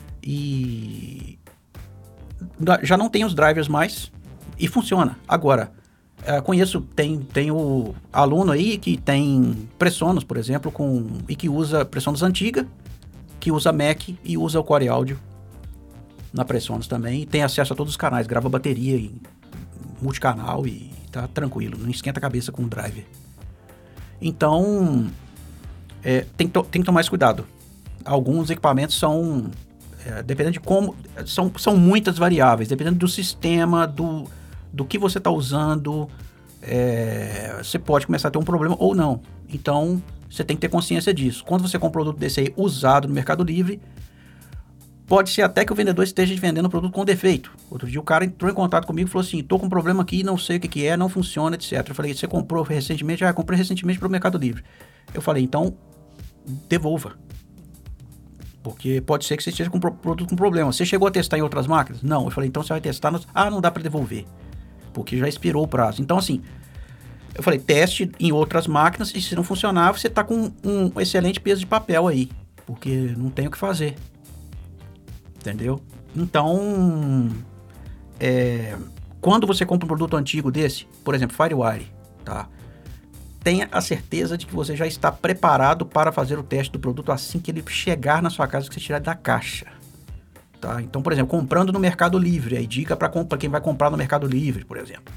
E já não tem os drivers mais e funciona. Agora, conheço, tem o aluno aí que tem Presonus, por exemplo, e que usa Presonus antiga, que usa Mac e usa o Core Audio na Presonus também, e tem acesso a todos os canais, grava bateria em multicanal e tá tranquilo, não esquenta a cabeça com o driver. Então, tem que tomar esse cuidado. Alguns equipamentos são, dependendo de como, são muitas variáveis, dependendo do sistema, do que você está usando, você pode começar a ter um problema ou não. Então, você tem que ter consciência disso. Quando você compra um produto desse aí usado no Mercado Livre, pode ser até que o vendedor esteja vendendo um produto com defeito. Outro dia o cara entrou em contato comigo e falou assim, tô com um problema aqui, não sei o que é, não funciona, etc. Eu falei, você comprou recentemente? Comprei recentemente para o Mercado Livre. Eu falei, então, devolva. Porque pode ser que você esteja com um produto com problema. Você chegou a testar em outras máquinas? Não. Eu falei, então você vai testar... não dá para devolver. Porque já expirou o prazo. Então, assim, eu falei, teste em outras máquinas e se não funcionar, você tá com um excelente peso de papel aí. Porque não tem o que fazer. Entendeu? Então, quando você compra um produto antigo desse, por exemplo, FireWire, tá? Tenha a certeza de que você já está preparado para fazer o teste do produto assim que ele chegar na sua casa, que você tirar da caixa. Tá? Então, por exemplo, comprando no Mercado Livre, aí dica para quem vai comprar no Mercado Livre, por exemplo.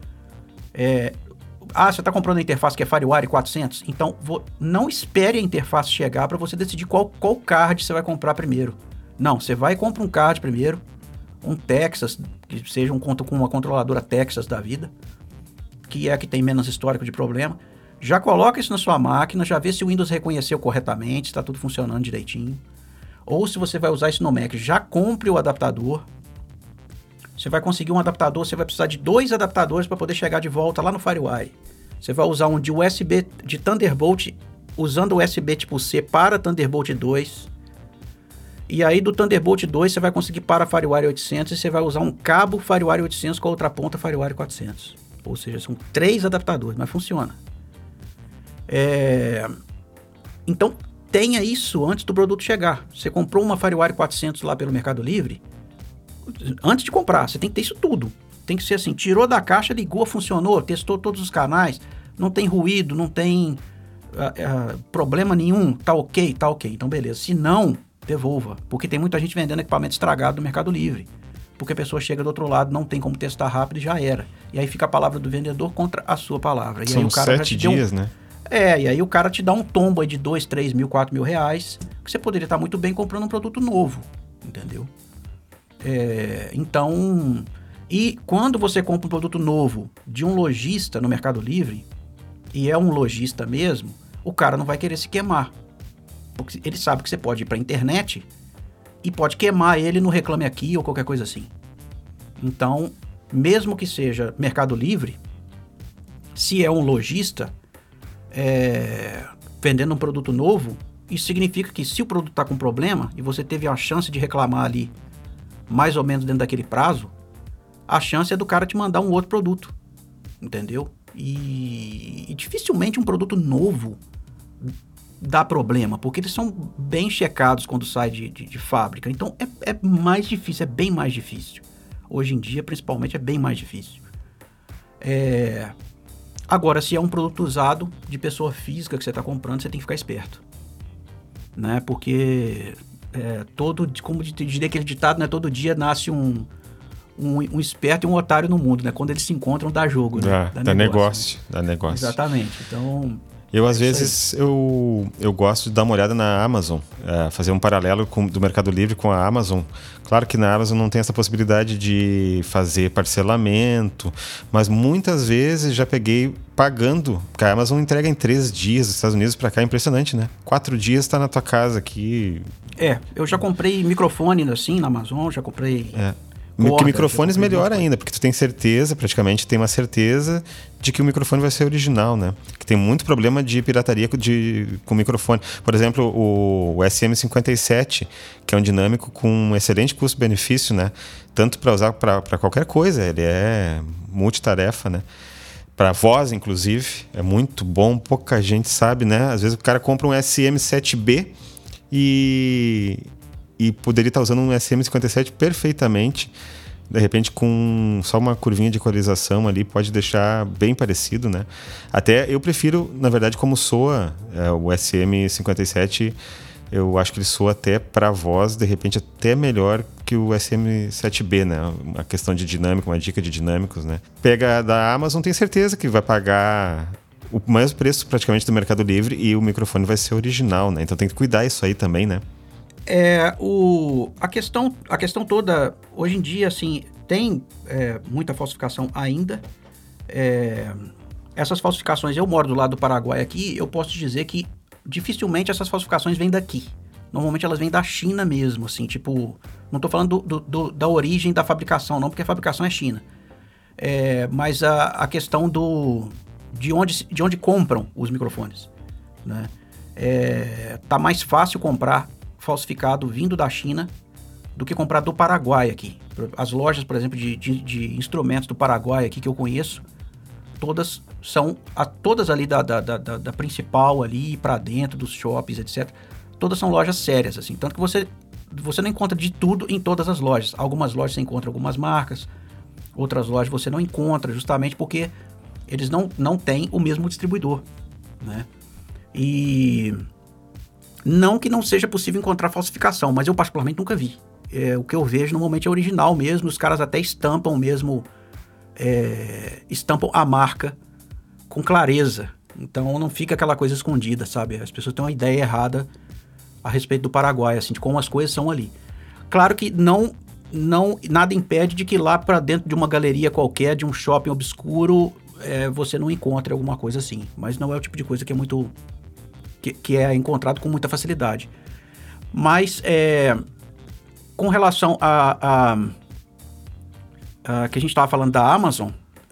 Você está comprando a interface que é FireWire 400? Então, não espere a interface chegar para você decidir qual card você vai comprar primeiro. Não, você vai e compra um card primeiro, um Texas, que seja com uma controladora Texas da vida, que é a que tem menos histórico de problema. Já coloca isso na sua máquina, já vê se o Windows reconheceu corretamente, está tudo funcionando direitinho. Ou se você vai usar isso no Mac, já compre o adaptador. Você vai conseguir um adaptador, você vai precisar de 2 adaptadores para poder chegar de volta lá no FireWire. Você vai usar um de USB, de Thunderbolt, usando o USB tipo C para Thunderbolt 2. E aí do Thunderbolt 2 você vai conseguir para FireWire 800 e você vai usar um cabo FireWire 800 com a outra ponta FireWire 400. Ou seja, são 3 adaptadores, mas funciona. Então, tenha isso antes do produto chegar. Você comprou uma FireWire 400 lá pelo Mercado Livre, antes de comprar, você tem que ter isso tudo. Tem que ser assim, tirou da caixa, ligou, funcionou, testou todos os canais, não tem ruído, não tem problema nenhum, tá ok. Então, beleza. Se não, devolva. Porque tem muita gente vendendo equipamento estragado no Mercado Livre. Porque a pessoa chega do outro lado, não tem como testar rápido e já era. E aí fica a palavra do vendedor contra a sua palavra. E São aí o cara 7 dias, né? E aí o cara te dá um tombo aí de 2, 3 mil, 4 mil reais, que você poderia estar muito bem comprando um produto novo, entendeu? Então, e quando você compra um produto novo de um lojista no Mercado Livre, e é um lojista mesmo, o cara não vai querer se queimar. Porque ele sabe que você pode ir para a internet e pode queimar ele no Reclame Aqui ou qualquer coisa assim. Então, mesmo que seja Mercado Livre, se é um lojista vendendo um produto novo, isso significa que se o produto está com problema e você teve a chance de reclamar ali mais ou menos dentro daquele prazo, a chance é do cara te mandar um outro produto, entendeu? E dificilmente um produto novo dá problema, porque eles são bem checados quando sai de fábrica. Então é mais difícil, é bem mais difícil. Hoje em dia, principalmente, é bem mais difícil. Agora, se é um produto usado de pessoa física que você está comprando, você tem que ficar esperto, né? Porque como diria aquele ditado, né? Todo dia nasce um esperto e um otário no mundo, né? Quando eles se encontram, dá jogo, né? Dá negócio. Exatamente. Então... Eu, às vezes, eu gosto de dar uma olhada na Amazon, fazer um paralelo do Mercado Livre com a Amazon. Claro que na Amazon não tem essa possibilidade de fazer parcelamento, mas muitas vezes já peguei pagando, porque a Amazon entrega em 3 dias, dos Estados Unidos para cá, é impressionante, né? 4 dias está na tua casa aqui. Eu já comprei microfone assim na Amazon, já comprei... Que microfones melhor ainda, porque tu tem certeza, praticamente tem uma certeza de que o microfone vai ser original, né? Que tem muito problema de pirataria com microfone. Por exemplo, o SM57, que é um dinâmico com um excelente custo-benefício, né? Tanto para usar para qualquer coisa, ele é multitarefa, né? Para voz, inclusive, é muito bom, pouca gente sabe, né? Às vezes o cara compra um SM7B e poderia estar usando um SM57 perfeitamente. De repente, com só uma curvinha de equalização ali, pode deixar bem parecido, né? Até eu prefiro, na verdade, como soa o SM57, eu acho que ele soa até para voz, de repente, até melhor que o SM7B, né? A questão de dinâmico, uma dica de dinâmicos, né? Pega da Amazon, tem certeza que vai pagar o mesmo preço praticamente do Mercado Livre e o microfone vai ser original, né? Então tem que cuidar isso aí também, né? A questão toda, hoje em dia, assim, tem muita falsificação ainda. Essas falsificações, eu moro do lado do Paraguai aqui, eu posso te dizer que dificilmente essas falsificações vêm daqui. Normalmente elas vêm da China mesmo, assim, tipo, não tô falando da origem da fabricação, não, porque a fabricação é China. Mas a questão de onde compram os microfones, né? Tá mais fácil comprar falsificado vindo da China do que comprar do Paraguai aqui. As lojas, por exemplo, de instrumentos do Paraguai aqui que eu conheço, todas são todas ali da principal ali para dentro dos shoppings, etc. Todas são lojas sérias, assim. Tanto que você não encontra de tudo em todas as lojas. Algumas lojas você encontra algumas marcas, outras lojas você não encontra, justamente porque eles não têm o mesmo distribuidor, né? E não que não seja possível encontrar falsificação, mas eu particularmente nunca vi. O que eu vejo normalmente é original mesmo, os caras até estampam mesmo, estampam a marca com clareza. Então não fica aquela coisa escondida, sabe? As pessoas têm uma ideia errada a respeito do Paraguai, assim, de como as coisas são ali. Claro que nada impede de que lá para dentro de uma galeria qualquer, de um shopping obscuro, você não encontre alguma coisa assim. Mas não é o tipo de coisa que é muito... que é encontrado com muita facilidade. Mas, com relação a que a gente estava falando da Amazon,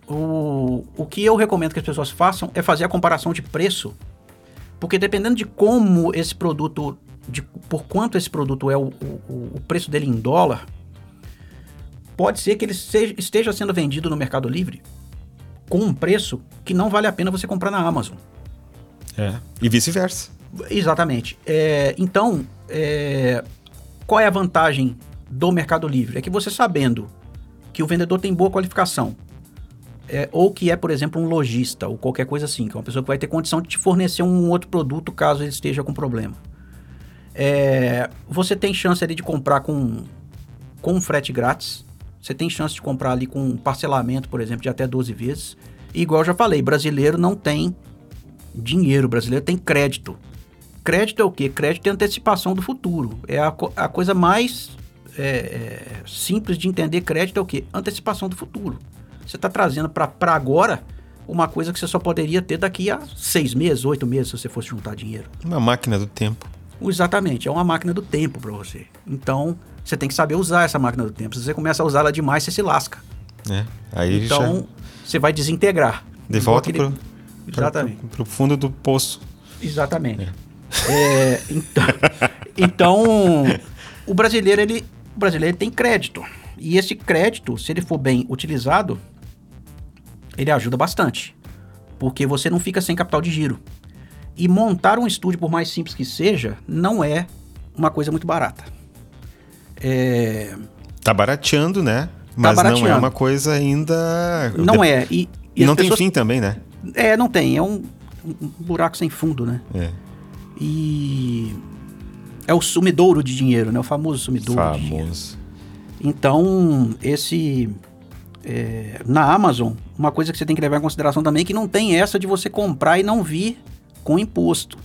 o que eu recomendo que as pessoas façam é fazer a comparação de preço, porque dependendo de como esse produto, por quanto esse produto é o preço dele em dólar, pode ser que ele esteja sendo vendido no Mercado Livre com um preço que não vale a pena você comprar na Amazon. E vice-versa. Exatamente. Então, qual é a vantagem do Mercado Livre? É que você sabendo que o vendedor tem boa qualificação, ou que é, por exemplo, um lojista, ou qualquer coisa assim, que é uma pessoa que vai ter condição de te fornecer um outro produto caso ele esteja com problema. Você tem chance ali de comprar com frete grátis. Você tem chance de comprar ali com um parcelamento, por exemplo, de até 12 vezes. E igual eu já falei, brasileiro não tem dinheiro, brasileiro tem crédito. Crédito é o quê? Crédito é antecipação do futuro. É a coisa mais simples de entender. Crédito é o quê? Antecipação do futuro. Você está trazendo para agora uma coisa que você só poderia ter daqui a 6 meses, 8 meses, se você fosse juntar dinheiro. Uma máquina do tempo. Exatamente, é uma máquina do tempo para você. Então, você tem que saber usar essa máquina do tempo. Se você começa a usá-la demais, você se lasca. Aí então, você vai desintegrar. De volta Exatamente. Para o fundo do poço. Exatamente. Então, o brasileiro tem crédito. E esse crédito, se ele for bem utilizado, ele ajuda bastante. Porque você não fica sem capital de giro. E montar um estúdio, por mais simples que seja, não é uma coisa muito barata. Tá barateando, né? Mas não é uma coisa ainda... Não é. E não tem fim também, né? Não tem. É um buraco sem fundo, né? E é o sumidouro de dinheiro, né? O famoso sumidouro de dinheiro. Então, na Amazon, uma coisa que você tem que levar em consideração também é que não tem essa de você comprar e não vir com imposto.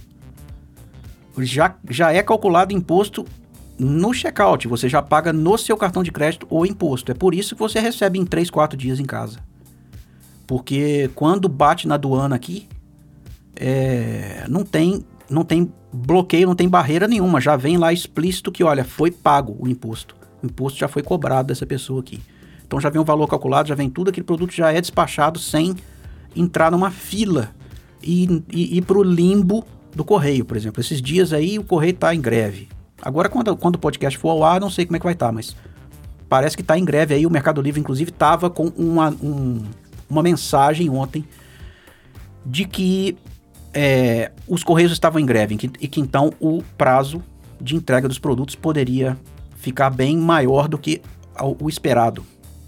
Já é calculado imposto no checkout, você já paga no seu cartão de crédito o imposto. É por isso que você recebe em 3, 4 dias em casa. Porque quando bate na aduana aqui, não tem bloqueio, não tem barreira nenhuma. Já vem lá explícito que, olha, foi pago o imposto. O imposto já foi cobrado dessa pessoa aqui. Então já vem um valor calculado, já vem tudo, aquele produto já é despachado sem entrar numa fila e ir para o limbo do correio, por exemplo. Esses dias aí o correio está em greve. Agora quando o podcast for ao ar, não sei como é que vai estar, mas parece que está em greve aí. O Mercado Livre, inclusive, estava com uma mensagem ontem de que os correios estavam em greve e que então o prazo de entrega dos produtos poderia ficar bem maior do que o esperado.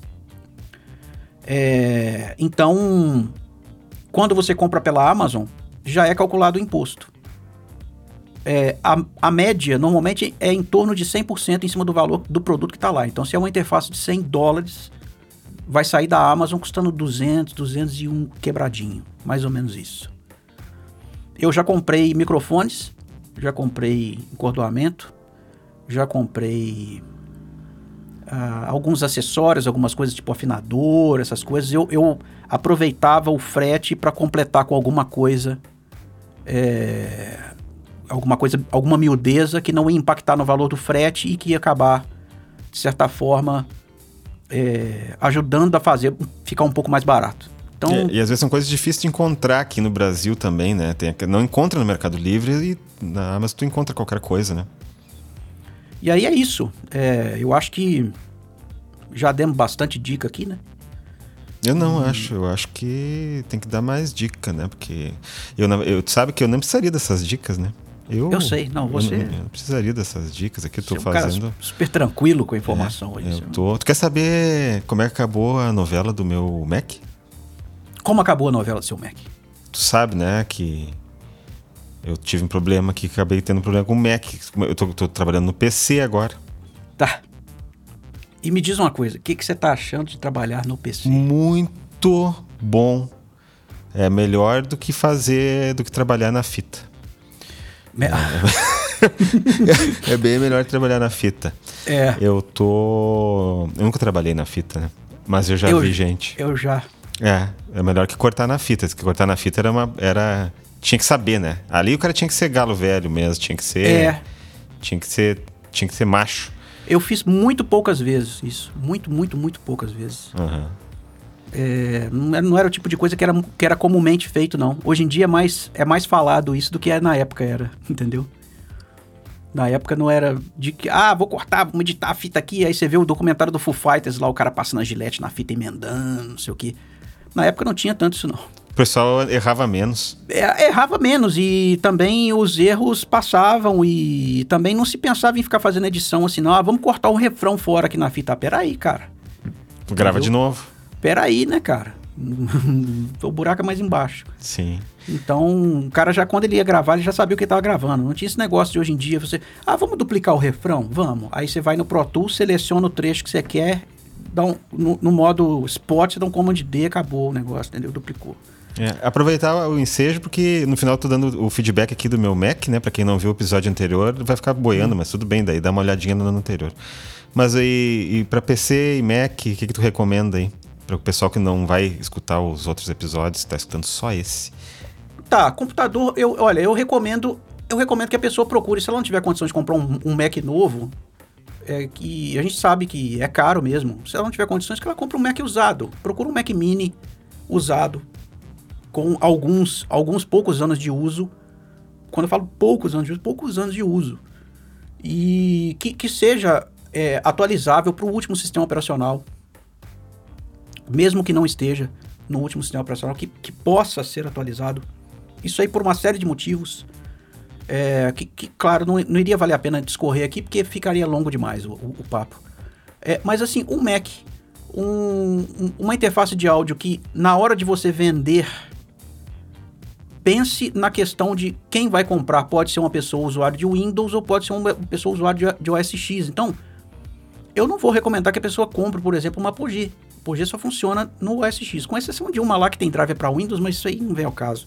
Então, quando você compra pela Amazon, já é calculado o imposto. A média, normalmente, é em torno de 100% em cima do valor do produto que está lá. Então, se é uma interface de $100, vai sair da Amazon custando 201 quebradinho. Mais ou menos isso. Eu já comprei microfones, já comprei encordoamento, já comprei alguns acessórios, algumas coisas tipo afinador, essas coisas. Eu aproveitava o frete para completar com alguma coisa, alguma miudeza que não ia impactar no valor do frete e que ia acabar, de certa forma, ajudando a fazer ficar um pouco mais barato. Então, e às vezes são coisas difíceis de encontrar aqui no Brasil também, né? Não encontra no Mercado Livre e na Amazon tu encontra qualquer coisa, né? E aí é isso. Eu acho que já demos bastante dica aqui, né? Eu não acho. Eu acho que tem que dar mais dica, né? Porque eu sabe que eu não precisaria dessas dicas, né? Eu sei. Não, você... Eu não precisaria dessas dicas aqui. Eu tô fazendo... Cara super tranquilo com a informação. Tu quer saber como é que acabou a novela do meu Mac? Como acabou a novela do seu Mac? Tu sabe, né, que eu tive um problema que acabei tendo um problema com o Mac. Eu tô trabalhando no PC agora. Tá. E me diz uma coisa, o que você tá achando de trabalhar no PC? Muito bom. É melhor do que trabalhar na fita. É bem melhor trabalhar na fita. Eu nunca trabalhei na fita, né? Mas eu já vi gente. Eu já. É melhor que cortar na fita. Porque cortar na fita tinha que saber, né? Ali o cara tinha que ser galo velho mesmo, tinha que ser macho. Eu fiz muito poucas vezes isso. Muito poucas vezes. Uhum. Não era o tipo de coisa que era comumente feito, não. Hoje em dia é mais falado isso do que na época era, entendeu? Na época não era de que, vou cortar, vamos editar a fita aqui, aí você vê o documentário do Foo Fighters lá, o cara passando a gilete na fita, emendando, não sei o quê. Na época não tinha tanto isso, não. O pessoal errava menos. Errava menos e também os erros passavam e também não se pensava em ficar fazendo edição assim, não, vamos cortar um refrão fora aqui na fita. Peraí, cara. Grava de novo. Peraí, né, cara? O buraco é mais embaixo. Sim. Então, o cara já, quando ele ia gravar, ele já sabia o que ele estava gravando. Não tinha esse negócio de hoje em dia, vamos duplicar o refrão? Vamos. Aí você vai no Pro Tools, seleciona o trecho que você quer, no modo spot, você dá um Command D, acabou o negócio, entendeu? Duplicou. Aproveitar o ensejo, porque no final eu tô dando o feedback aqui do meu Mac, né? Pra quem não viu o episódio anterior, vai ficar boiando, mas tudo bem, daí dá uma olhadinha no anterior. Mas e pra PC e Mac, o que tu recomenda aí? Para o pessoal que não vai escutar os outros episódios, está escutando só esse. Tá, computador, eu recomendo que a pessoa procure, se ela não tiver condição de comprar um Mac novo, que a gente sabe que é caro mesmo, se ela não tiver condições, que ela compre um Mac usado. Procura um Mac Mini usado, com alguns poucos anos de uso. Quando eu falo poucos anos de uso. E que seja atualizável para o último sistema operacional. Mesmo que não esteja no último sistema operacional, que possa ser atualizado. Isso aí por uma série de motivos. Claro, não iria valer a pena discorrer aqui, porque ficaria longo demais o papo. Mas assim, um Mac, uma interface de áudio que, na hora de você vender, pense na questão de quem vai comprar. Pode ser uma pessoa usuário de Windows ou pode ser uma pessoa usuário de OS X. Então, eu não vou recomendar que a pessoa compre, por exemplo, uma Apogee. Apogee só funciona no OS X, com exceção de uma lá que tem driver para Windows, mas isso aí não vem ao caso.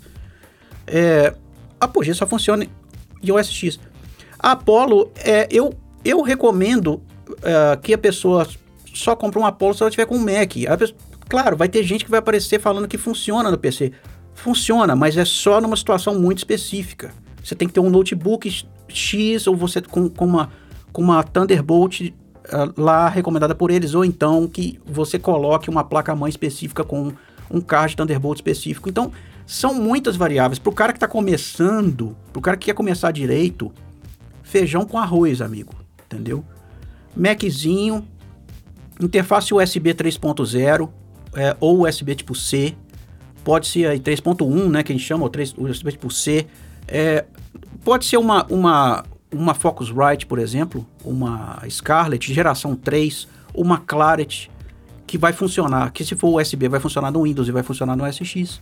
A Apogee só funciona em OS X. A Apollo, eu recomendo que a pessoa só compre um Apollo se ela tiver com um Mac. Claro, vai ter gente que vai aparecer falando que funciona no PC. Funciona, mas é só numa situação muito específica. Você tem que ter um notebook X ou você com uma Thunderbolt lá recomendada por eles, ou então que você coloque uma placa-mãe específica com um card Thunderbolt específico. Então, são muitas variáveis. Para o cara que está começando, para o cara que quer começar direito, feijão com arroz, amigo, entendeu? Maczinho, interface USB 3.0 ou USB tipo C, pode ser aí 3.1, né, que a gente chama, ou USB tipo C, pode ser uma Focusrite, por exemplo, uma Scarlett geração 3, uma Claret, que vai funcionar, que se for USB vai funcionar no Windows e vai funcionar no OS X.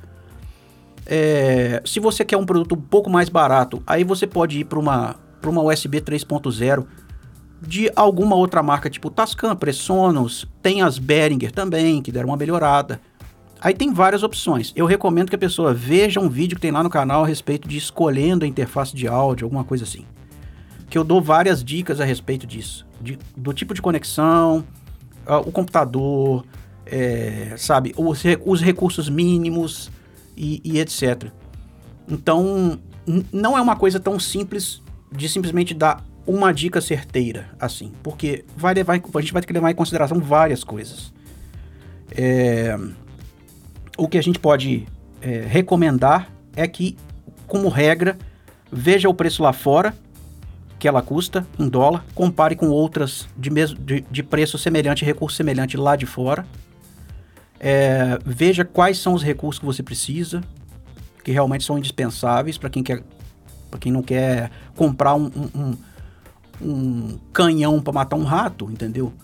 Se você quer um produto um pouco mais barato, aí você pode ir para uma USB 3.0 de alguma outra marca, tipo Tascam, Presonus, tem as Behringer também, que deram uma melhorada. Aí tem várias opções. Eu recomendo que a pessoa veja um vídeo que tem lá no canal a respeito de escolhendo a interface de áudio, alguma coisa assim. Que eu dou várias dicas a respeito disso. Do tipo de conexão, o computador, sabe, os recursos mínimos e etc. Então, não é uma coisa tão simples de simplesmente dar uma dica certeira, assim. Porque a gente vai ter que levar em consideração várias coisas. O que a gente pode recomendar é que, como regra, veja o preço lá fora, que ela custa em dólar, compare com outras de preço semelhante, recurso semelhante lá de fora. Veja quais são os recursos que você precisa, que realmente são indispensáveis para quem não quer comprar um canhão para matar um rato, entendeu?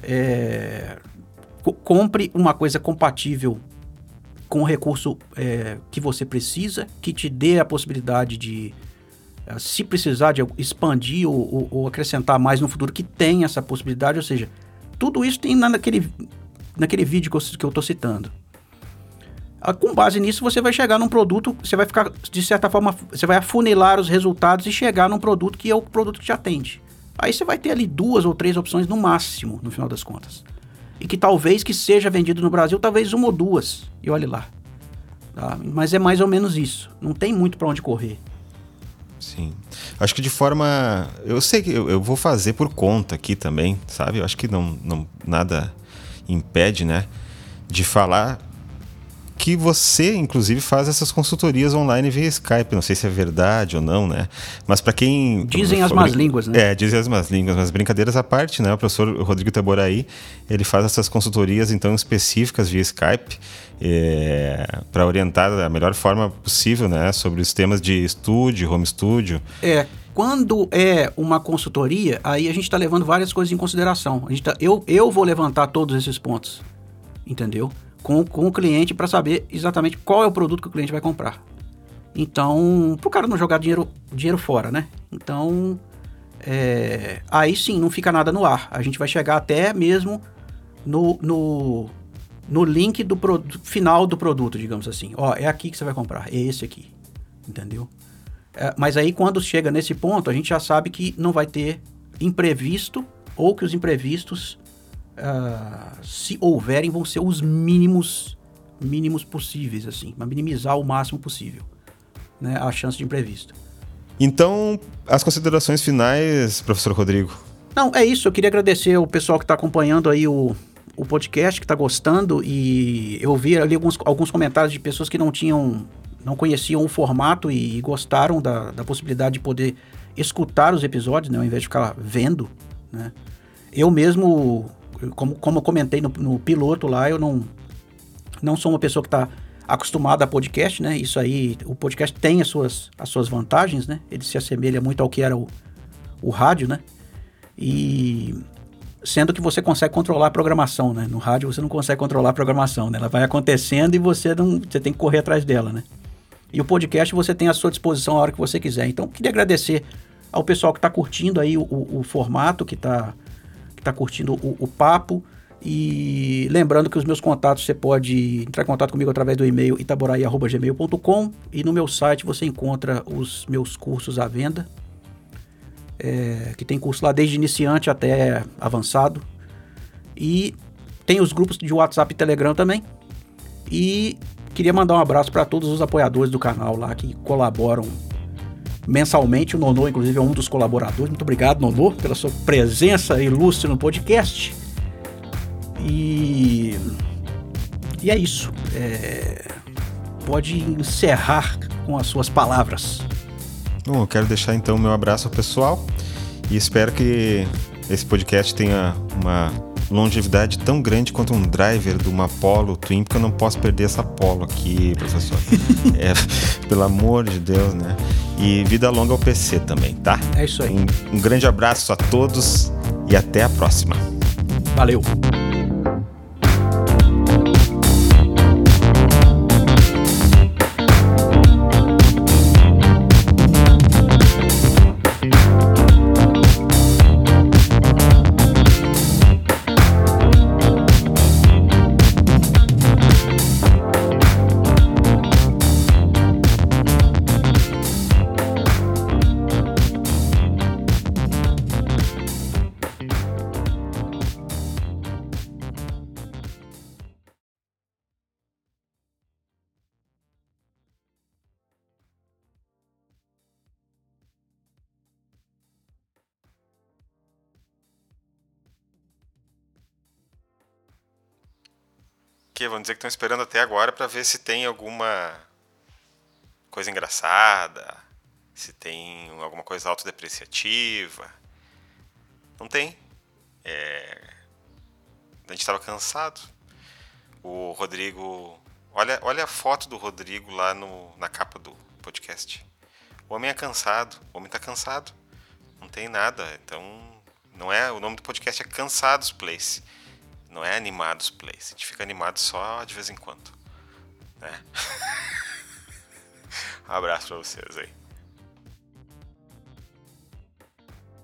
Compre uma coisa compatível com o recurso que você precisa, que te dê a possibilidade de, se precisar de expandir ou acrescentar mais no futuro, que tenha essa possibilidade. Ou seja, tudo isso tem naquele vídeo que eu estou citando. Com base nisso, você vai chegar num produto, você vai ficar, de certa forma, você vai afunilar os resultados e chegar num produto que é o produto que te atende. Aí você vai ter ali 2 ou 3 opções no máximo, no final das contas. E que talvez que seja vendido no Brasil, talvez 1 ou 2, e olhe lá. Tá? Mas é mais ou menos isso, não tem muito para onde correr. Sim, acho que de forma, eu sei que eu vou fazer por conta aqui também, sabe? Eu acho que não nada impede, né, de falar que você, inclusive, faz essas consultorias online via Skype. Não sei se é verdade ou não, né? Mas para quem... Dizem as más línguas, né? Dizem as más línguas, mas brincadeiras à parte, né? O professor Rodrigo Taboraí, ele faz essas consultorias, então, específicas via Skype, para orientar da melhor forma possível, né? Sobre os temas de estúdio, home studio. Quando é uma consultoria, aí a gente está levando várias coisas em consideração. Eu vou levantar todos esses pontos, entendeu? Com o cliente para saber exatamente qual é o produto que o cliente vai comprar. Então, para o cara não jogar dinheiro fora, né? Então, aí sim, não fica nada no ar. A gente vai chegar até mesmo no link do final do produto, digamos assim. Ó, é aqui que você vai comprar, é esse aqui, entendeu? Mas aí quando chega nesse ponto, a gente já sabe que não vai ter imprevisto, ou que os imprevistos, se houverem, vão ser os mínimos possíveis, assim, para minimizar o máximo possível, né, a chance de imprevisto. Então, as considerações finais, professor Rodrigo. Não, é isso. Eu queria agradecer o pessoal que está acompanhando aí o podcast, que está gostando, e eu vi ali alguns comentários de pessoas que não conheciam o formato e gostaram da possibilidade de poder escutar os episódios, né, ao invés de ficar vendo, né. Eu mesmo, como eu comentei no piloto lá, eu não sou uma pessoa que está acostumada a podcast, né? Isso aí, o podcast tem as suas vantagens, né? Ele se assemelha muito ao que era o rádio, né? E sendo que você consegue controlar a programação, né? No rádio você não consegue controlar a programação, né? Ela vai acontecendo e você tem que correr atrás dela, né? E o podcast você tem à sua disposição a hora que você quiser. Então, queria agradecer ao pessoal que está curtindo aí o formato, que tá curtindo o papo. E lembrando que os meus contatos, você pode entrar em contato comigo através do e-mail itaboraí@gmail.com, e no meu site você encontra os meus cursos à venda, que tem curso lá desde iniciante até avançado, e tem os grupos de WhatsApp e Telegram também. E queria mandar um abraço para todos os apoiadores do canal lá que colaboram mensalmente. O Nonô, inclusive, é um dos colaboradores. Muito obrigado, Nonô, pela sua presença ilustre no podcast. E é isso. Pode encerrar com as suas palavras. Bom, eu quero deixar então o meu abraço ao pessoal e espero que esse podcast tenha uma longevidade tão grande quanto um driver de uma Polo Twin, porque eu não posso perder essa Polo aqui, professor. Pelo amor de Deus, né? E vida longa ao PC também, tá? É isso aí. Um grande abraço a todos e até a próxima. Valeu! Vão dizer que estão esperando até agora para ver se tem alguma coisa engraçada, se tem alguma coisa autodepreciativa. Não tem. A gente estava cansado. O Rodrigo... Olha a foto do Rodrigo lá na capa do podcast. O homem é cansado. O homem está cansado. Não tem nada. Então, não é... O nome do podcast é Cansados Place. Não é Animados Place. A gente fica animado só de vez em quando, né? Um abraço pra vocês aí.